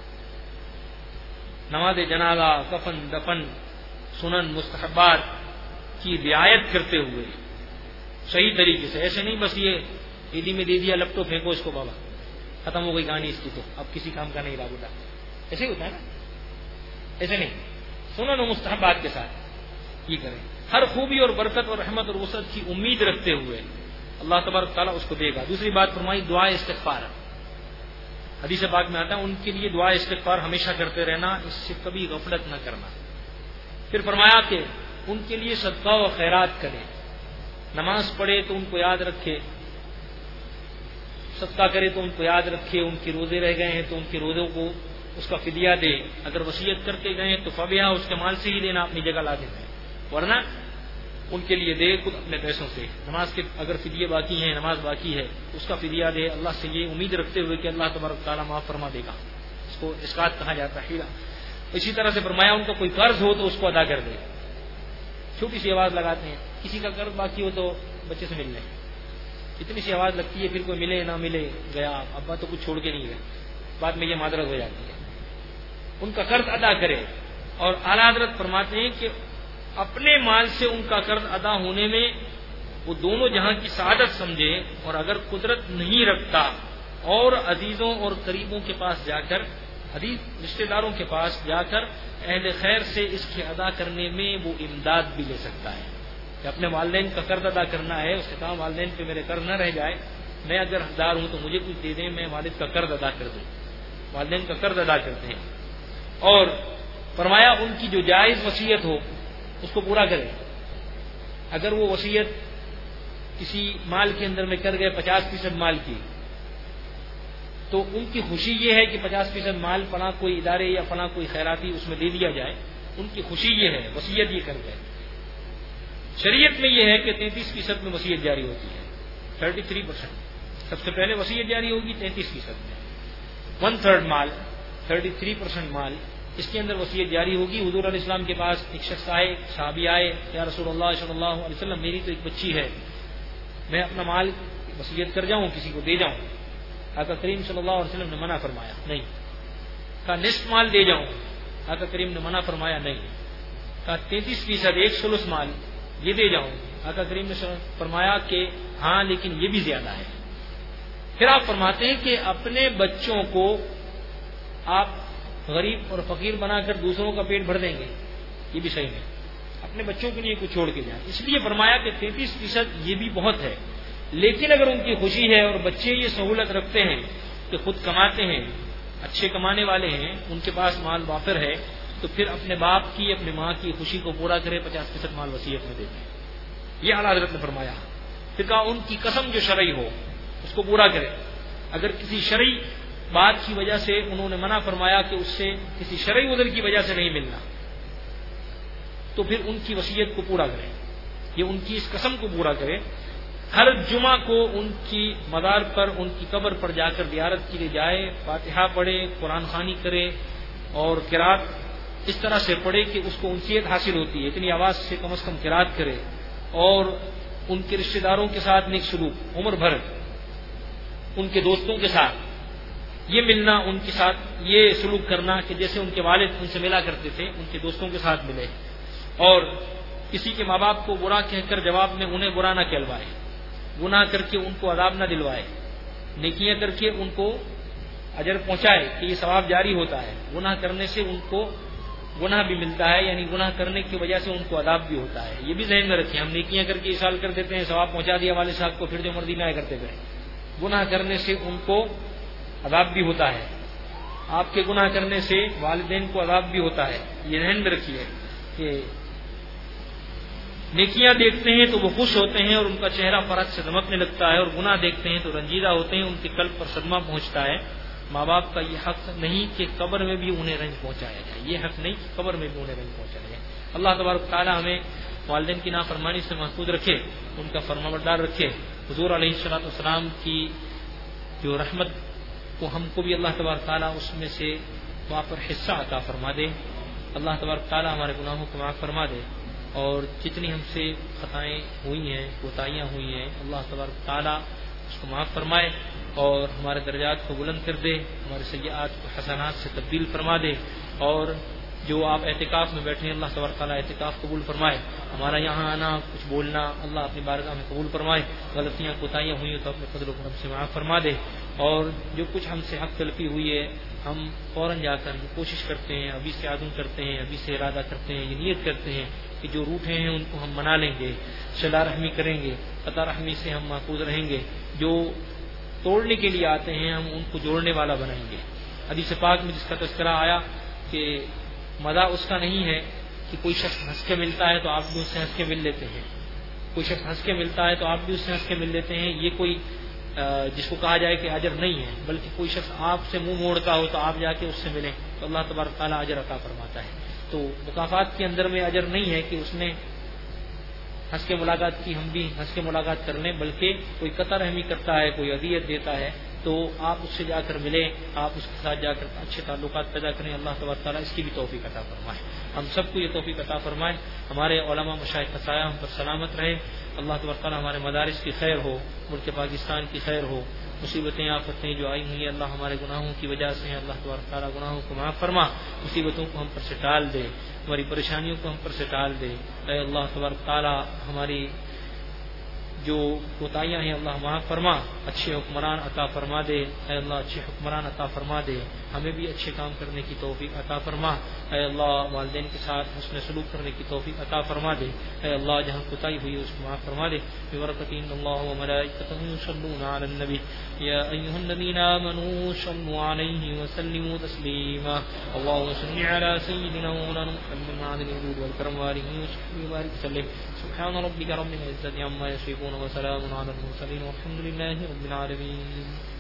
نماز جنازہ، کفن دفن، سنن مستحبات کی رعایت کرتے ہوئے صحیح طریقے سے، ایسے نہیں بس یہ عیدی میں دے دیا لیپ ٹاپ پھینکو اس کو بابا، ختم ہو گئی کہانی اس کی، تو اب کسی کام کا نہیں رہا بولا، ایسے ہی ہوتا ہے نا، ایسے نہیں، سنن و مستحبات کے ساتھ یہ کریں، ہر خوبی اور برکت اور رحمت اور وسعت کی امید رکھتے ہوئے اللہ تبارک تعالیٰ اس کو دے گا۔ دوسری بات فرمائی دعا استغفار، حدیث پاک میں آتا ہے ان کے لیے دعا استغفار ہمیشہ کرتے رہنا، اس سے کبھی غفلت نہ کرنا۔ پھر فرمایا کہ ان کے لیے صدقہ و خیرات کرے، نماز پڑھے تو ان کو یاد رکھے، صدقہ کرے تو ان کو یاد رکھے، ان کے روزے رہ گئے ہیں تو ان کے روزوں کو اس کا فدیہ دے، اگر وصیت کرتے گئے ہیں تو فبیہا اس کے مال سے ہی دینا، اپنی جگہ لازم ہے، ورنہ ان کے لیے دے خود اپنے پیسوں سے۔ نماز کے اگر فدیے باقی ہیں، نماز باقی ہے، اس کا فدیہ دے، اللہ سے یہ امید رکھتے ہوئے کہ اللہ تبارک تعالیٰ معاف فرما دے گا، اس کو اسقاط کہا جاتا ہے۔ اسی طرح سے فرمایا ان کا کوئی قرض ہو تو اس کو ادا کر دے، چھوٹی سی آواز لگاتے ہیں، کسی کا قرض باقی ہو تو بچے سے مل لیں، اتنی سی آواز لگتی ہے، پھر کوئی ملے نہ ملے، گیا ابا تو کچھ چھوڑ کے نہیں گئے، بعد میں یہ معذرت ہو جاتی ہے، ان کا قرض ادا کرے۔ اور اعلیٰ حضرت فرماتے ہیں کہ اپنے مال سے ان کا قرض ادا ہونے میں وہ دونوں جہاں کی سعادت سمجھے، اور اگر قدرت نہیں رکھتا اور عزیزوں اور قریبوں کے پاس جا کر، عزیز رشتہ داروں کے پاس جا کر اہل خیر سے اس کے ادا کرنے میں وہ امداد بھی لے سکتا ہے، کہ اپنے والدین کا قرض ادا کرنا ہے، اس سے کہا والدین پہ میرے قرض نہ رہ جائے، میں اگر حقدار ہوں تو مجھے کچھ دے دیں، میں والد کا قرض ادا کر دوں، والدین کا قرض ادا کرتے ہیں۔ اور فرمایا ان کی جو جائز وصیت ہو اس کو پورا کرے، اگر وہ وصیت کسی مال کے اندر میں کر گئے 50% مال کی، تو ان کی خوشی یہ ہے کہ 50% مال فلاں کوئی ادارے یا فلاں کوئی خیراتی اس میں دے دیا جائے، ان کی خوشی یہ ہے، وصیت یہ کر گئے۔ شریعت میں یہ ہے کہ 33% میں وصیت جاری ہوتی ہے، 33%، سب سے پہلے وصیت جاری ہوگی 33% میں، 1/3 مال، 33% مال، اس کے اندر وصیت جاری ہوگی۔ حضور علیہ السلام کے پاس ایک شخص آئے، صحابی آئے، یا رسول اللہ صلی اللہ علیہ وسلم میری تو ایک بچی ہے، میں اپنا مال وصیت کر جاؤں، کسی کو دے جاؤں؟ آقا کریم صلی اللہ علیہ وسلم نے منع فرمایا نہیں۔ کہا نصف مال دے جاؤں؟ آقا کریم نے منع فرمایا نہیں۔ کہا 33%، 1/3 مال یہ دے جاؤں؟ آقا کریم نے فرمایا کہ ہاں لیکن یہ بھی زیادہ ہے۔ پھر آپ فرماتے ہیں کہ اپنے بچوں کو آپ غریب اور فقیر بنا کر دوسروں کا پیٹ بھر دیں گے، یہ بھی صحیح نہیں، اپنے بچوں کے لیے کچھ چھوڑ کے جائیں۔ اس لیے فرمایا کہ 33% یہ بھی بہت ہے، لیکن اگر ان کی خوشی ہے اور بچے یہ سہولت رکھتے ہیں کہ خود کماتے ہیں، اچھے کمانے والے ہیں، ان کے پاس مال وافر ہے، تو پھر اپنے باپ کی اپنے ماں کی خوشی کو پورا کرے، 50% مال وصیت میں دے دیں، یہ اعلیٰ حضرت نے فرمایا۔ پھر کہا ان کی قسم جو شرعی ہو اس کو پورا کرے، اگر کسی شرعی بات کی وجہ سے انہوں نے منع فرمایا کہ اس سے کسی شرعی عذر کی وجہ سے نہیں ملنا، تو پھر ان کی وصیت کو پورا کرے، یہ ان کی اس قسم کو پورا کرے۔ ہر جمعہ کو ان کی مزار پر، ان کی قبر پر جا کر زیارت کے لیے جائے، فاتحہ پڑھے، قرآن خوانی کرے، اور قرات اس طرح سے پڑھے کہ اس کو انسیت حاصل ہوتی ہے، اتنی آواز سے کم از کم قرات کرے، اور ان کے رشتہ داروں کے ساتھ نیک سلوک، عمر بھر ان کے دوستوں کے ساتھ یہ ملنا، ان کے ساتھ یہ سلوک کرنا کہ جیسے ان کے والد ان سے ملا کرتے تھے، ان کے دوستوں کے ساتھ ملے، اور کسی کے ماں باپ کو برا کہہ کر جواب میں انہیں برا نہ کہلوائے، گناہ کر کے ان کو عذاب نہ دلوائے، نیکیاں کر کے ان کو اجر پہنچائے کہ یہ ثواب جاری ہوتا ہے، گناہ کرنے سے ان کو گناہ بھی ملتا ہے، یعنی گناہ کرنے کی وجہ سے ان کو عذاب بھی ہوتا ہے، یہ بھی ذہن میں رکھیں۔ ہم نیکیاں کر کے اشال کر دیتے ہیں، ثواب پہنچا دیا والد صاحب کو، پھر جو مرضی نہ کرتے پھر گناہ کرنے سے ان کو عذاب بھی ہوتا ہے۔ آپ کے گناہ کرنے سے والدین کو عذاب بھی ہوتا ہے، یہ ذہن میں رکھیے کہ نیکیاں دیکھتے ہیں تو وہ خوش ہوتے ہیں اور ان کا چہرہ فرحت سے دمکنے لگتا ہے، اور گناہ دیکھتے ہیں تو رنجیدہ ہوتے ہیں، ان کے قلب پر صدمہ پہنچتا ہے۔ ماں باپ کا یہ حق نہیں کہ قبر میں بھی انہیں رنج پہنچایا جائے، یہ حق نہیں کہ قبر میں بھی انہیں رنج پہنچایا جائے۔ اللہ تبارک و تعالی ہمیں والدین کی نافرمانی سے محفوظ رکھے، ان کا فرمانبردار رکھے، حضور علیہ الصلوۃ والسلام کی جو رحمت کو ہم کو بھی اللہ تبارک و تعالی اس میں سے وہاں پر حصہ عطا فرما دے۔ اللہ تبارک و تعالی ہمارے گناہوں کو معاف فرما دے، اور جتنی ہم سے خطائیں ہوئی ہیں، کوتاہیاں ہوئی ہیں، اللہ تبارک و تعالی اس کو معاف فرمائے اور ہمارے درجات کو بلند کر دے، ہمارے سیئات کو حسنات سے تبدیل فرما دے، اور جو آپ اعتکاف میں بیٹھے ہیں اللہ تبارک و تعالی اعتکاف قبول فرمائے، ہمارا یہاں آنا، کچھ بولنا اللہ اپنی بارگاہ میں قبول فرمائے، غلطیاں کوتاہیاں ہوئی ہیں تو اپنے فضل و کرم سے معاف فرما دے، اور جو کچھ ہم سے حق تلفی ہوئی ہے ہم فوراً جا کر یہ کوشش کرتے ہیں، ابھی سے عزم کرتے ہیں، ابھی سے ارادہ کرتے ہیں، یہ نیت کرتے ہیں کہ جو روٹے ہیں ان کو ہم منا لیں گے، صلہ رحمی کریں گے، قطع رحمی سے ہم محفوظ رہیں گے، جو توڑنے کے لیے آتے ہیں ہم ان کو جوڑنے والا بنائیں گے۔ حدیث پاک میں جس کا تذکرہ آیا کہ مزہ اس کا نہیں ہے کہ کوئی شخص ہنس کے ملتا ہے تو آپ بھی اس سے ہنس کے مل لیتے ہیں، کوئی شخص ہنس کے ملتا ہے تو آپ بھی اس سے ہنس کے مل لیتے ہیں، یہ کوئی جس کو کہا جائے کہ اجر نہیں ہے، بلکہ کوئی شخص آپ سے منہ موڑتا ہو تو آپ جا کے اس سے ملیں تو اللہ تبارک تعالیٰ اجر عطا فرماتا ہے۔ تو مکافات کے اندر میں اجر نہیں ہے کہ اس نے ہنس کے ملاقات کی ہم بھی ہنس کے ملاقات کر لیں، بلکہ کوئی قطع رحمی کرتا ہے، کوئی اذیت دیتا ہے تو آپ اس سے جا کر ملیں، آپ اس کے ساتھ جا کر اچھے تعلقات پیدا کریں۔ اللہ تبارک تعالیٰ اس کی بھی توفیق عطا فرمائے، ہم سب کو یہ توفیق عطا فرمائے، ہمارے علماء مشائخ کا سایہ ہم پر سلامت رہے، اللہ تبارک تعالیٰ ہمارے مدارس کی خیر ہو، ملک پاکستان کی خیر ہو، مصیبتیں آفتیں جو آئی ہوئی ہیں اللہ ہمارے گناہوں کی وجہ سے ہیں، اللہ تبارک تعالیٰ گناہوں کو معاف فرما، مصیبتوں کو ہم پر سے ٹال دے، ہماری پریشانیوں کو ہم پر سے ٹال دے۔ اے اللہ تبارک تعالیٰ ہماری جو کوتاہیاں ہیں اللہ معاف فرما، اچھے حکمران عطا فرما دے، اے اللہ اچھے حکمران عطا فرما دے، ہمیں بھی اچھے کام کرنے کی توفیق عطا فرما، اے اللہ والدین کے ساتھ حسن سلوک کرنے کی توفیق عطا فرما دے، اے اللہ جہاں کوتاہی ہوئی اس کو معاف فرما دے۔ ببرکۃ ان اللہ وملائکتہ یصلون علی النبی یا ایھا الذین آمنوا صلوا علیہ وسلموا تسلیما، اللهم صل علی سیدنا مولانا محمد وعلى الجود والکرم وآلہ وصحبہ وبارک وسلم، سبحان ربک رب العزة عما یصفون وسلام علی المرسلین والحمد للہ رب العالمین۔